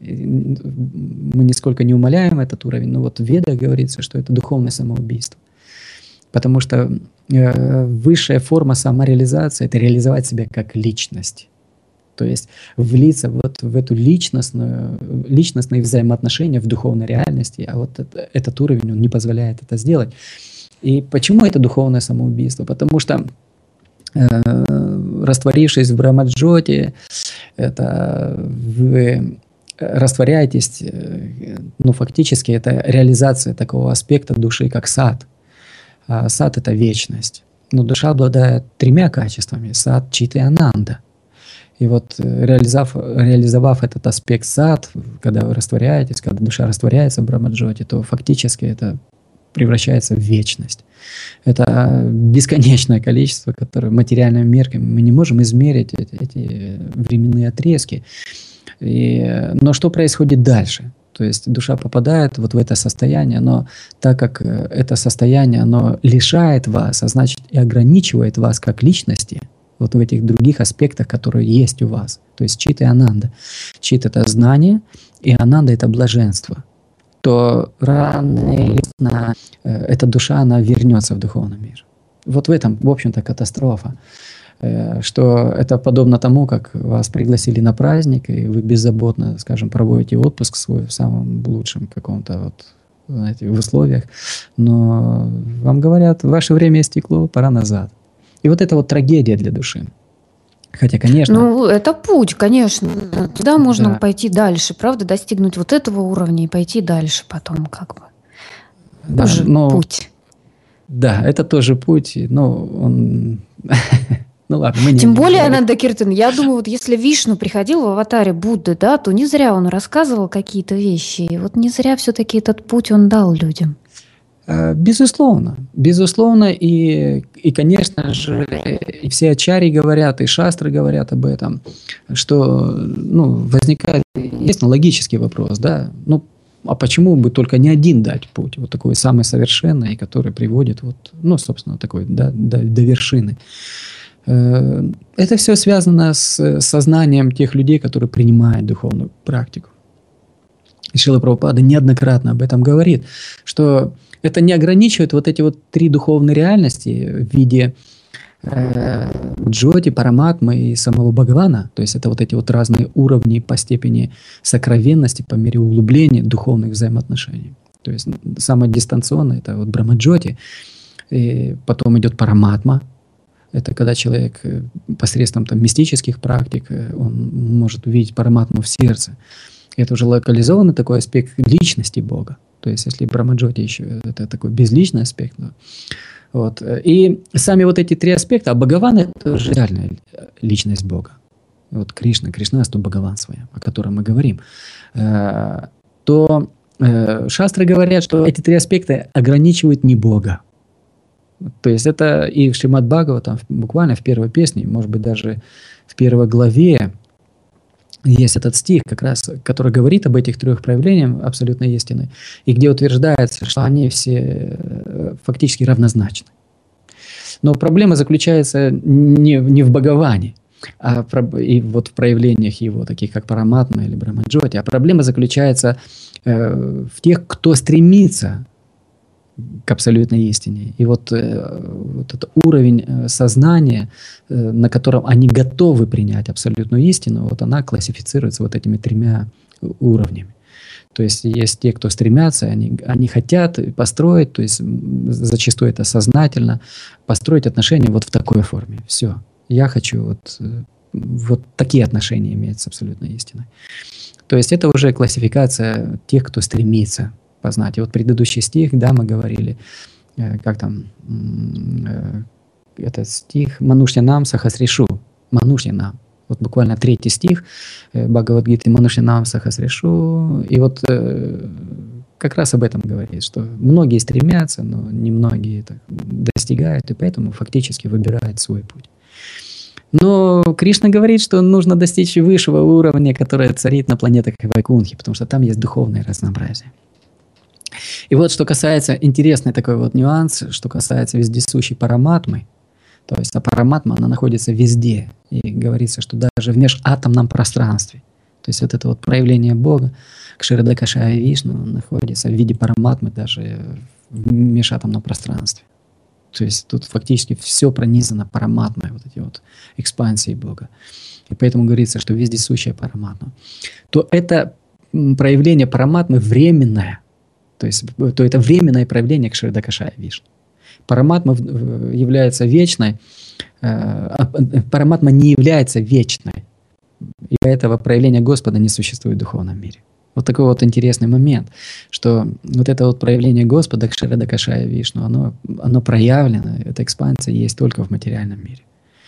мы нисколько не умаляем этот уровень, но вот в Ведах говорится, что это духовное самоубийство. Потому что высшая форма самореализации – это реализовать себя как личность. То есть влиться вот в эту личностные взаимоотношения в духовной реальности, а вот этот уровень, он не позволяет это сделать. И почему это духовное самоубийство? Потому что, растворившись в Брахмаджоте, вы растворяетесь, ну, фактически это реализация такого аспекта души, как сад. А сад – это вечность. Но душа обладает тремя качествами – сад, чита и ананда. И вот реализовав этот аспект сад, когда вы растворяетесь, когда душа растворяется в Брахмаджоте, то фактически это превращается в вечность. Это бесконечное количество, которое материальными мерками мы не можем измерить, эти временные отрезки. Но что происходит дальше? То есть душа попадает вот в это состояние, но так как это состояние, оно лишает вас, а значит и ограничивает вас как личности, вот в этих других аспектах, которые есть у вас. То есть чита и ананда. Чит – это знание, и ананда – это блаженство. То рано или поздно эта душа, она вернется в духовный мир. Вот в этом, в общем-то, катастрофа. Что это подобно тому, как вас пригласили на праздник, и вы беззаботно, скажем, проводите отпуск свой в самом лучшем каком-то вот, знаете, в условиях, но вам говорят, ваше время истекло, пора назад. И вот это вот трагедия для души. Хотя, конечно… Ну, это путь, конечно. Туда можно пойти дальше, правда, достигнуть вот этого уровня и пойти дальше потом как бы. Да, тоже путь. Да, это тоже путь, но он… Ну ладно, мы не… Тем более, Ананда Киртан, я думаю, вот если Вишну приходил в аватаре Будды, да, то не зря он рассказывал какие-то вещи. И вот не зря все-таки этот путь он дал людям. Безусловно. И, конечно же, и все ачарьи говорят, и шастры говорят об этом, что возникает, есть логический вопрос, да, а почему бы только не один дать путь, вот такой самый совершенный, который приводит, собственно, такой, да, до вершины. Это все связано с сознанием тех людей, которые принимают духовную практику. И Шрила Прабхупада неоднократно об этом говорит, что это не ограничивает вот эти вот три духовные реальности в виде Джоти, Параматмы и самого Бхагавана. То есть это вот эти вот разные уровни по степени сокровенности, по мере углубления духовных взаимоотношений. То есть самое дистанционное – это вот Брахмаджоти, и потом идет Параматма. Это когда человек посредством мистических практик, он может увидеть Параматму в сердце. Это уже локализованный такой аспект личности Бога. То есть если Брахмаджоти еще это такой безличный аспект, Вот. И сами вот эти три аспекта, а Бхагаван – это уже реальная личность Бога. Вот Кришна, Кришнасту Бхагаван своя, о котором мы говорим. То шастры говорят, что эти три аспекта ограничивают не Бога. То есть это и в Шримад Бхагаватам, буквально в первой песне, может быть, даже в первой главе, есть этот стих, как раз, который говорит об этих трех проявлениях абсолютной истины, и где утверждается, что они все фактически равнозначны. Но проблема заключается не в Бхагаване, и вот в проявлениях его, таких как Параматма или Брахмаджоти, а проблема заключается в тех, кто стремится к абсолютной истине. И вот этот уровень сознания, на котором они готовы принять абсолютную истину, вот она классифицируется вот этими тремя уровнями. То есть есть те, кто стремятся, они хотят построить, то есть зачастую это сознательно, построить отношения вот в такой форме. Все. Я хочу вот такие отношения иметь с абсолютной истиной. То есть это уже классификация тех, кто стремится познать. И вот предыдущий стих, да, мы говорили, как там, этот стих «Манушьянам сахасришу», «Манушьянам». Вот буквально третий стих Бхагавад-гиты «Манушьянам сахасришу». И вот как раз об этом говорит, что многие стремятся, но немногие это достигают, и поэтому фактически выбирают свой путь. Но Кришна говорит, что нужно достичь высшего уровня, который царит на планетах Вайкунхи, потому что там есть духовное разнообразие. И вот что касается, интересный такой вот нюанс, что касается вездесущей параматмы, то есть параматма, она находится везде, и говорится, что даже в межатомном пространстве. То есть вот это вот проявление Бога, Кширадакашая Вишну, находится в виде параматмы даже в межатомном пространстве. То есть тут фактически все пронизано параматмой, вот эти вот экспансии Бога. И поэтому говорится, что вездесущая параматма. То это проявление параматмы временное, то это временное проявление Кширадакашая Вишну. Параматма является вечной, параматма не является вечной. И этого проявления Господа не существует в духовном мире. Вот такой вот интересный момент, что вот это вот проявление Господа, Кширадакашая Вишну, оно проявлено, эта экспансия есть только в материальном мире.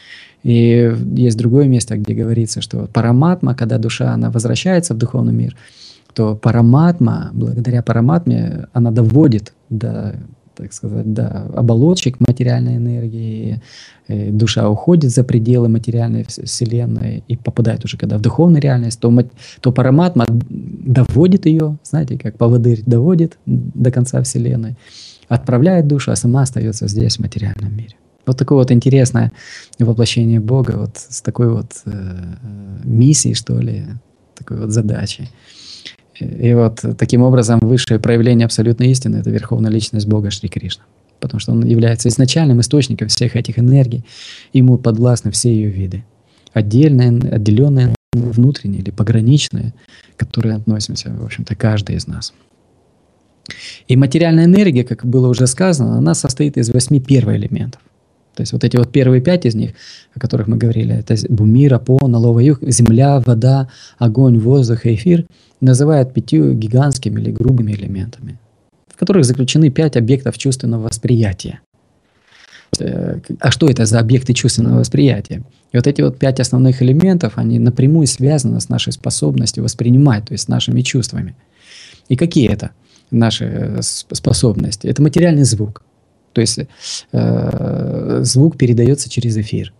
И есть другое место, где говорится, что параматма, когда душа она возвращается в духовный мир, то параматма, благодаря параматме, она доводит до, так сказать, до оболочек материальной энергии, и душа уходит за пределы материальной вселенной и попадает уже когда в духовную реальность, то параматма доводит ее, знаете, как поводырь доводит до конца вселенной, отправляет душу, а сама остается здесь, в материальном мире. Вот такое вот интересное воплощение Бога, вот с такой вот миссией, что ли, такой вот задачей. И вот таким образом высшее проявление абсолютной истины – это верховная личность Бога Шри Кришна. Потому что Он является изначальным источником всех этих энергий, Ему подвластны все ее виды. Отделенные, внутренние или пограничные, к которым относимся, в общем-то, каждый из нас. И материальная энергия, как было уже сказано, она состоит из 8 первоэлементов. То есть вот эти вот первые 5 из них, о которых мы говорили, это Буми, Рапо, Налова Юг, земля, вода, огонь, воздух и эфир, называют 5 гигантскими или грубыми элементами, в которых заключены 5 объектов чувственного восприятия. А что это за объекты чувственного восприятия? И вот эти вот 5 основных элементов, они напрямую связаны с нашей способностью воспринимать, то есть с нашими чувствами. И какие это наши способности? Это материальный звук. То есть звук передается через эфир.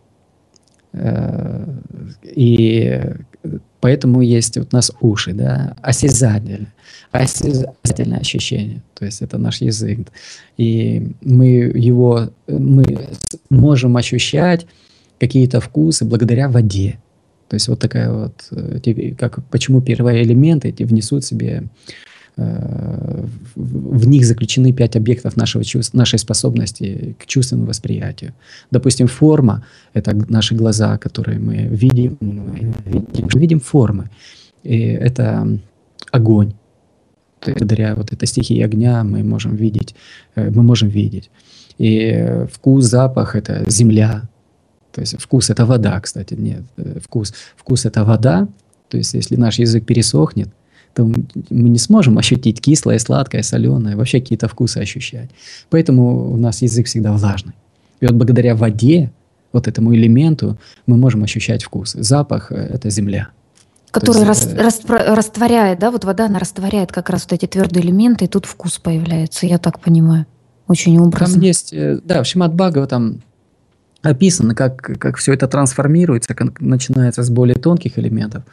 И поэтому есть вот у нас уши, да, осязательное ощущение. То есть это наш язык. И мы можем ощущать какие-то вкусы благодаря воде. То есть вот такая вот, почему первые элементы эти внесут в себе, в них заключены 5 объектов нашей способности к чувственному восприятию. Допустим, форма – это наши глаза, которые мы видим формы. И это огонь. Благодаря вот этой стихии огня мы можем видеть. И вкус, запах – это земля. То есть вкус – это вода, кстати. Нет, вкус – это вода. То есть если наш язык пересохнет, то мы не сможем ощутить кислое, сладкое, соленое, вообще какие-то вкусы ощущать. Поэтому у нас язык всегда влажный. И вот благодаря воде, вот этому элементу, мы можем ощущать вкус. Запах – это земля. Который растворяет, да, вот вода, она растворяет как раз вот эти твердые элементы, и тут вкус появляется, я так понимаю. Очень образно. Там есть, да, в Шримад Бхагаватам описано, как все это трансформируется, как начинается с более тонких элементов.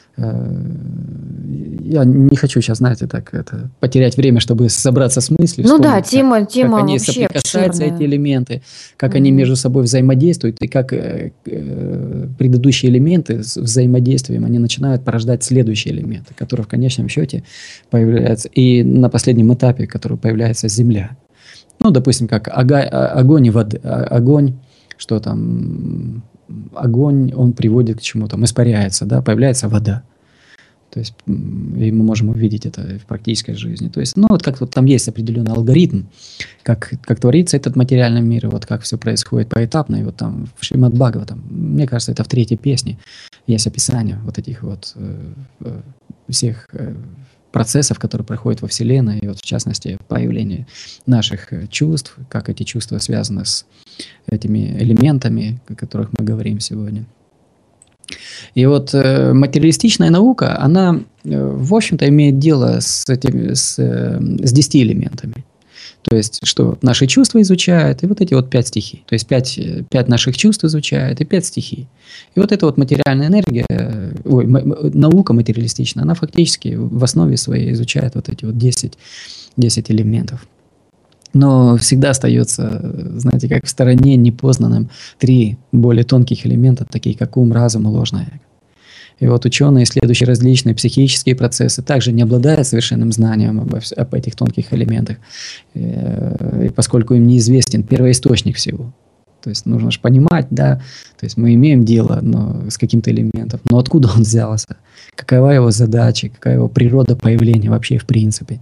Я не хочу сейчас, знаете, потерять время, чтобы собраться с мыслью. Ну да, тема как они вообще соприкасаются, обширная. эти элементы, как они между собой взаимодействуют, и как предыдущие элементы с взаимодействием, они начинают порождать следующие элементы, которые в конечном счете появляются, и на последнем этапе, который появляется Земля. Ну, допустим, как огонь и вода. Огонь, что там... Огонь, он приводит к чему? Там испаряется, да, появляется вода. То есть, и мы можем увидеть это в практической жизни. То есть, ну, вот как вот там есть определенный алгоритм, как творится этот материальный мир, и вот как все происходит поэтапно. И вот там в Шримад Бхагаватам, мне кажется, это в 3-й песне есть описание вот этих вот всех процессов, которые проходят во Вселенной, и вот в частности появление наших чувств, как эти чувства связаны с этими элементами, о которых мы говорим сегодня. И вот материалистичная наука, она, в общем-то, имеет дело с 10 элементами. То есть, что наши чувства изучает, и вот эти вот 5 стихий. То есть, 5 наших чувств изучает, и 5 стихий. И вот эта вот материальная энергия, наука материалистичная, она фактически в основе своей изучает вот эти вот 10 элементов. Но всегда остается, знаете, как в стороне непознанным 3 более тонких элемента, такие как ум, разум и ложное эго. И вот ученые, исследующие различные психические процессы, также не обладают совершенным знанием об этих тонких элементах, и поскольку им неизвестен первоисточник всего. То есть нужно же понимать, да, то есть мы имеем дело с каким-то элементом, но откуда он взялся, какова его задача, какая его природа появления вообще в принципе.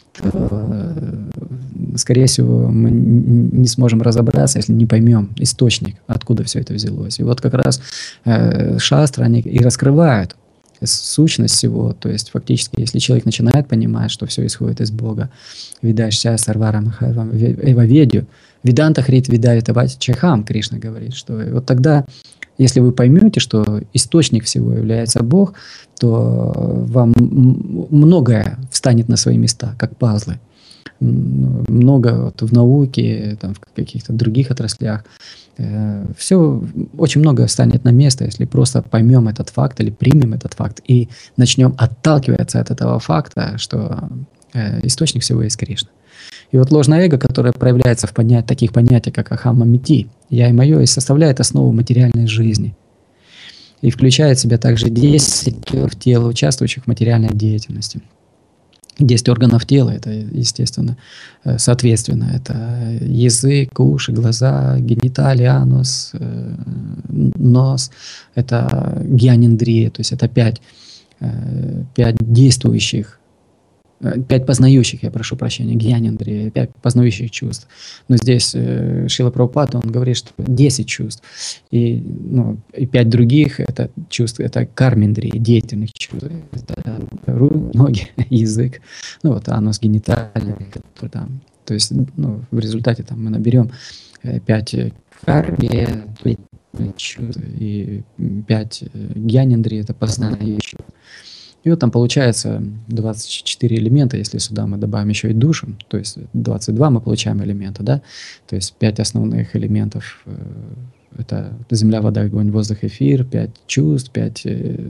Скорее всего, мы не сможем разобраться, если не поймем источник, откуда все это взялось. И вот как раз шастры, они и раскрывают сущность всего. То есть фактически, если человек начинает понимать, что все исходит из Бога, видашься сарварам эваведю, виданта хрит видавит чахам, Кришна говорит, что вот тогда, если вы поймете, что источник всего является Бог, то вам многое встанет на свои места, как пазлы. Много вот в науке, там, в каких-то других отраслях. Все, очень много встанет на место, если просто поймем этот факт или примем этот факт и начнем отталкиваться от этого факта, что источник всего есть Кришна. И вот ложное эго, которое проявляется в таких понятиях, как ахам, мамити, я и мое, и составляет основу материальной жизни. И включает в себя также 10 тел, участвующих в материальной деятельности. 10 органов тела, это, естественно, соответственно, это язык, уши, глаза, гениталии, анус, нос, это гьяниндрия, то есть это 5 действующих, 5 познающих, я прошу прощения, гьяниндрия, 5 познающих чувств. Но здесь Шрила Прабхупада, он говорит, что 10 чувств. И 5 других это чувств, это карминдрии, деятельных чувств. Это руки, ноги, язык, анус, гениталия. То есть в результате мы наберем 5 карми, чувств, и 5 гьяниндрии, это познающих. И вот там получается 24 элемента, если сюда мы добавим еще и душу, то есть 22 мы получаем элемента, да, то есть 5 основных элементов, это земля, вода, огонь, воздух, эфир, 5 чувств, 5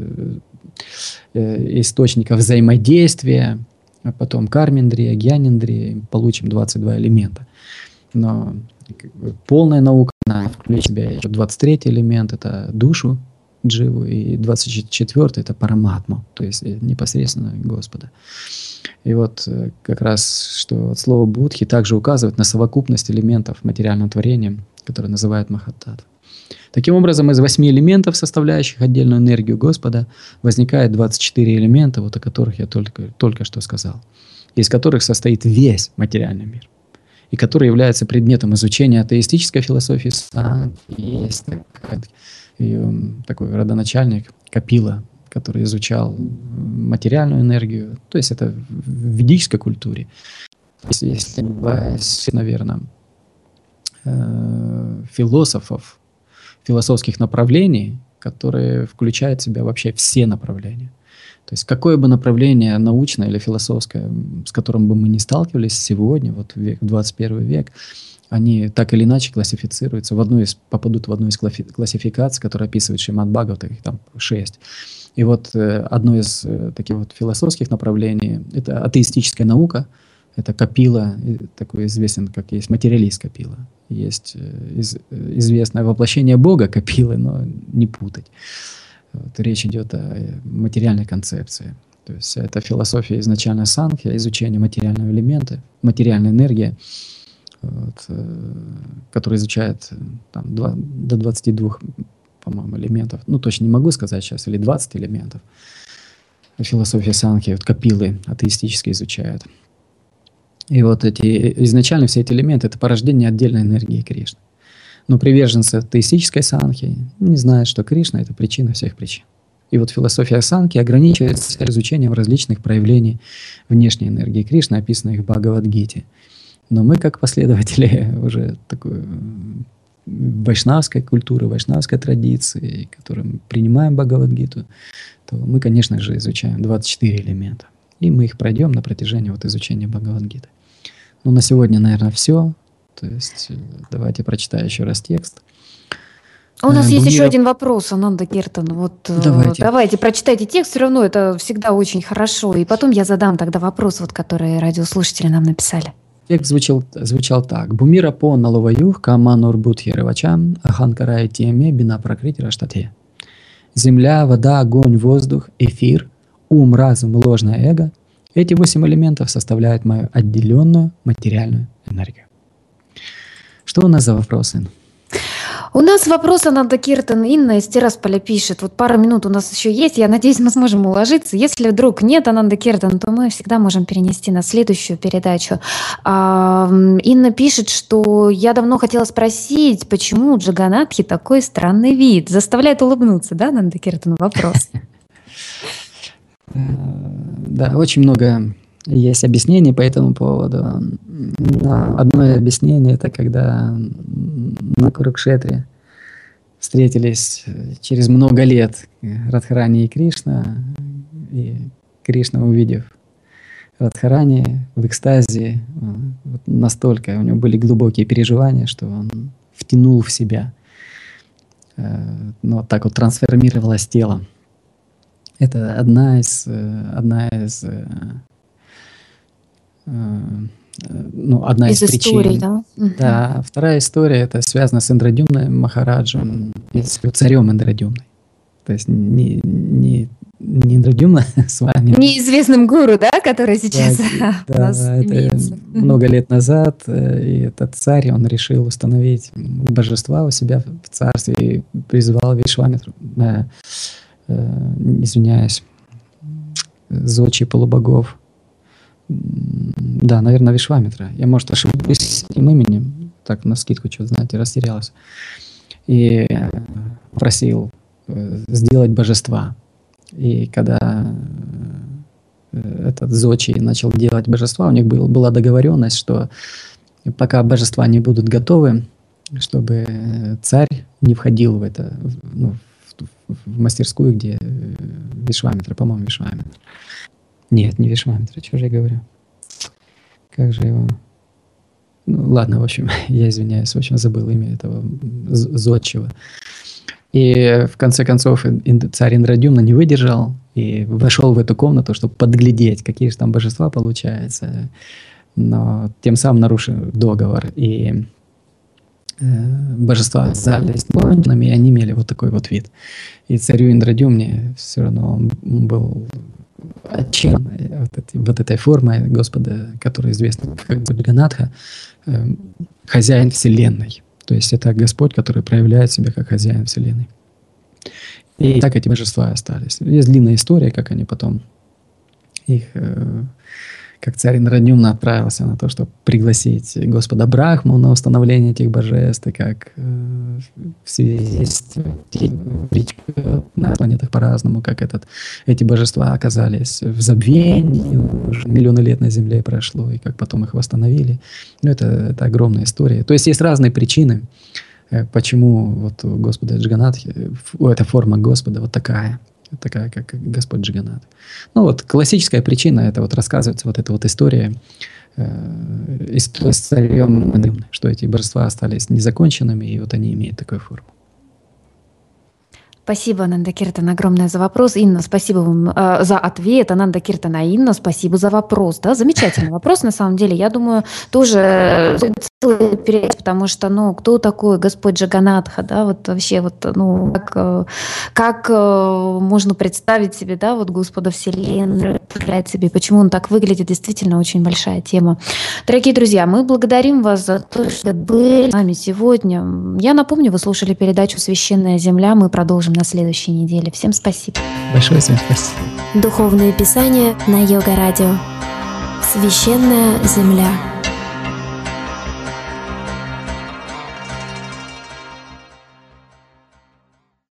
источников взаимодействия, а потом карминдрия, гьяниндрия, получим 22 элемента. Но полная наука, она включает в себя еще 23 элемент, это душу, дживу, и 24-й это параматму, то есть непосредственно Господа. И вот как раз, что слово Будхи также указывает на совокупность элементов материального творения, которое называют Махаттат. Таким образом, из 8 элементов, составляющих отдельную энергию Господа, возникает 24 элемента, вот о которых я только что сказал, из которых состоит весь материальный мир, и который является предметом изучения атеистической философии. Есть такой родоначальник Капила, который изучал материальную энергию. То есть это в ведической культуре. Если не ошибаюсь, наверное, философов, философских направлений, которые включают в себя вообще все направления. То есть какое бы направление научное или философское, с которым бы мы не сталкивались сегодня, вот в 21 век, они так или иначе классифицируются, попадут в одну из классификаций, которая описывает Шримад Бхагавата, их там 6. И вот одно из таких вот философских направлений – это атеистическая наука, это Капила, такой известен, как есть материалист Капила. Есть известное воплощение Бога Капилы, но не путать. Вот, речь идет о материальной концепции. То есть это философия изначально санхья, изучение материального элемента, материальной энергии, вот, которая изучает там, до 22, по-моему, элементов. Ну, точно не могу сказать сейчас, или 20 элементов. Философия санхья, вот, Капилы атеистически изучает. И вот изначально все эти элементы – это порождение отдельной энергии Кришны. Но приверженцы атеистической санхи не знают, что Кришна – это причина всех причин. И вот философия санхи ограничивается изучением различных проявлений внешней энергии Кришны, описанных в Бхагавад-гите. Но мы, как последователи уже такой вайшнавской культуры, вайшнавской традиции, которым принимаем Бхагавад-гиту, то мы, конечно же, изучаем 24 элемента. И мы их пройдем на протяжении вот изучения Бхагавад-гиты. Ну, на сегодня, наверное, все. То есть давайте прочитаю еще раз текст. У нас есть еще один вопрос, Ананда Киртан. Вот, давайте прочитайте текст, все равно это всегда очень хорошо. И потом я задам тогда вопрос, вот, который радиослушатели нам написали. Текст звучал так. Бумира по наловаюх каманур будхиревачам аханкарай теме бина пракрити раштате. Земля, вода, огонь, воздух, эфир, ум, разум, ложное эго – эти 8 элементов составляют мою отделенную материальную энергию. Что у нас за вопросы? У нас вопрос, Ананда Киртан. Инна из Тирасполя пишет. Вот пара минут у нас еще есть. Я надеюсь, мы сможем уложиться. Если вдруг нет Ананда Киртан, то мы всегда можем перенести на следующую передачу. Инна пишет, что я давно хотела спросить, почему у Джаганатхи такой странный вид. Заставляет улыбнуться, да, Ананда Киртан? Вопрос. Да, очень много есть объяснений по этому поводу. Но одно объяснение – это когда на Курукшетре встретились через много лет Радхарани и Кришна. И Кришна, увидев Радхарани в экстазе, вот настолько у него были глубокие переживания, что он втянул в себя. Ну, вот так вот трансформировалось тело. Это одна из причин. Да? Да. Вторая история, это связано с Индрадюмной Махараджем, с царем Индрадюмной. То есть не Индрадюмна с вами. Неизвестным гуру, да, который сейчас у нас имеется. Много лет назад и этот царь, он решил установить божества у себя в царстве и призвал Вишвамитру. Извиняюсь, зодчий полубогов. Да, наверное, Вишвамитра. Я, может, ошибусь с этим именем. Так, навскидку, что знаете, растерялся. И просил сделать божества. И когда этот зодчий начал делать божества, у них была договоренность, что пока божества не будут готовы, чтобы царь не входил в это, в мастерскую, где Вишвамитра, по-моему, Вишвамитра. Нет, не Вишвамитра, что же я говорю? Как же его... Ну, ладно, в общем, я извиняюсь, в общем, забыл имя этого зодчего. И в конце концов царь Индрадюмна не выдержал и вошел в эту комнату, чтобы подглядеть, какие же там божества получаются, но тем самым нарушил договор. И божества оказались ангелами, и они имели вот такой вот вид. И царю Индрадюмне все равно он был отчаянно вот этой формой Господа, которая известна как Джаганатха, хозяин Вселенной. То есть это Господь, который проявляет себя как хозяин Вселенной. И так эти божества остались. Есть длинная история, как они потом их как царь Индрадюмна отправился на то, чтобы пригласить Господа Брахму на установление этих божеств, и как в связи с на планетах по-разному, как эти божества оказались в забвении, уже миллионы лет на Земле прошло, и как потом их восстановили. Ну, это огромная история. То есть есть разные причины, почему вот у Господа Джаганнатхи, эта форма Господа вот такая, как Господь Джаганнат. Ну вот классическая причина, это вот рассказывается вот эта вот история с царем Индрадюмной, что эти божества остались незаконченными, и вот они имеют такую форму. Спасибо, Ананда Киртан, огромное за вопрос. Инна, спасибо вам за ответ. Ананда Киртан, Инна, спасибо за вопрос. Да, замечательный вопрос, на самом деле. Я думаю, тоже целый период, потому что, ну, кто такой Господь Джаганнатха, да, вот вообще, вот, ну, как можно представить себе, да, вот Господа Вселенной, представлять себе, почему он так выглядит, действительно очень большая тема. Дорогие друзья, мы благодарим вас за то, что были с нами сегодня. Я напомню, вы слушали передачу «Священная земля». Мы продолжим на следующей неделе. Всем спасибо. Большое всем спасибо. Духовные писания на Йога Радио. Священная земля.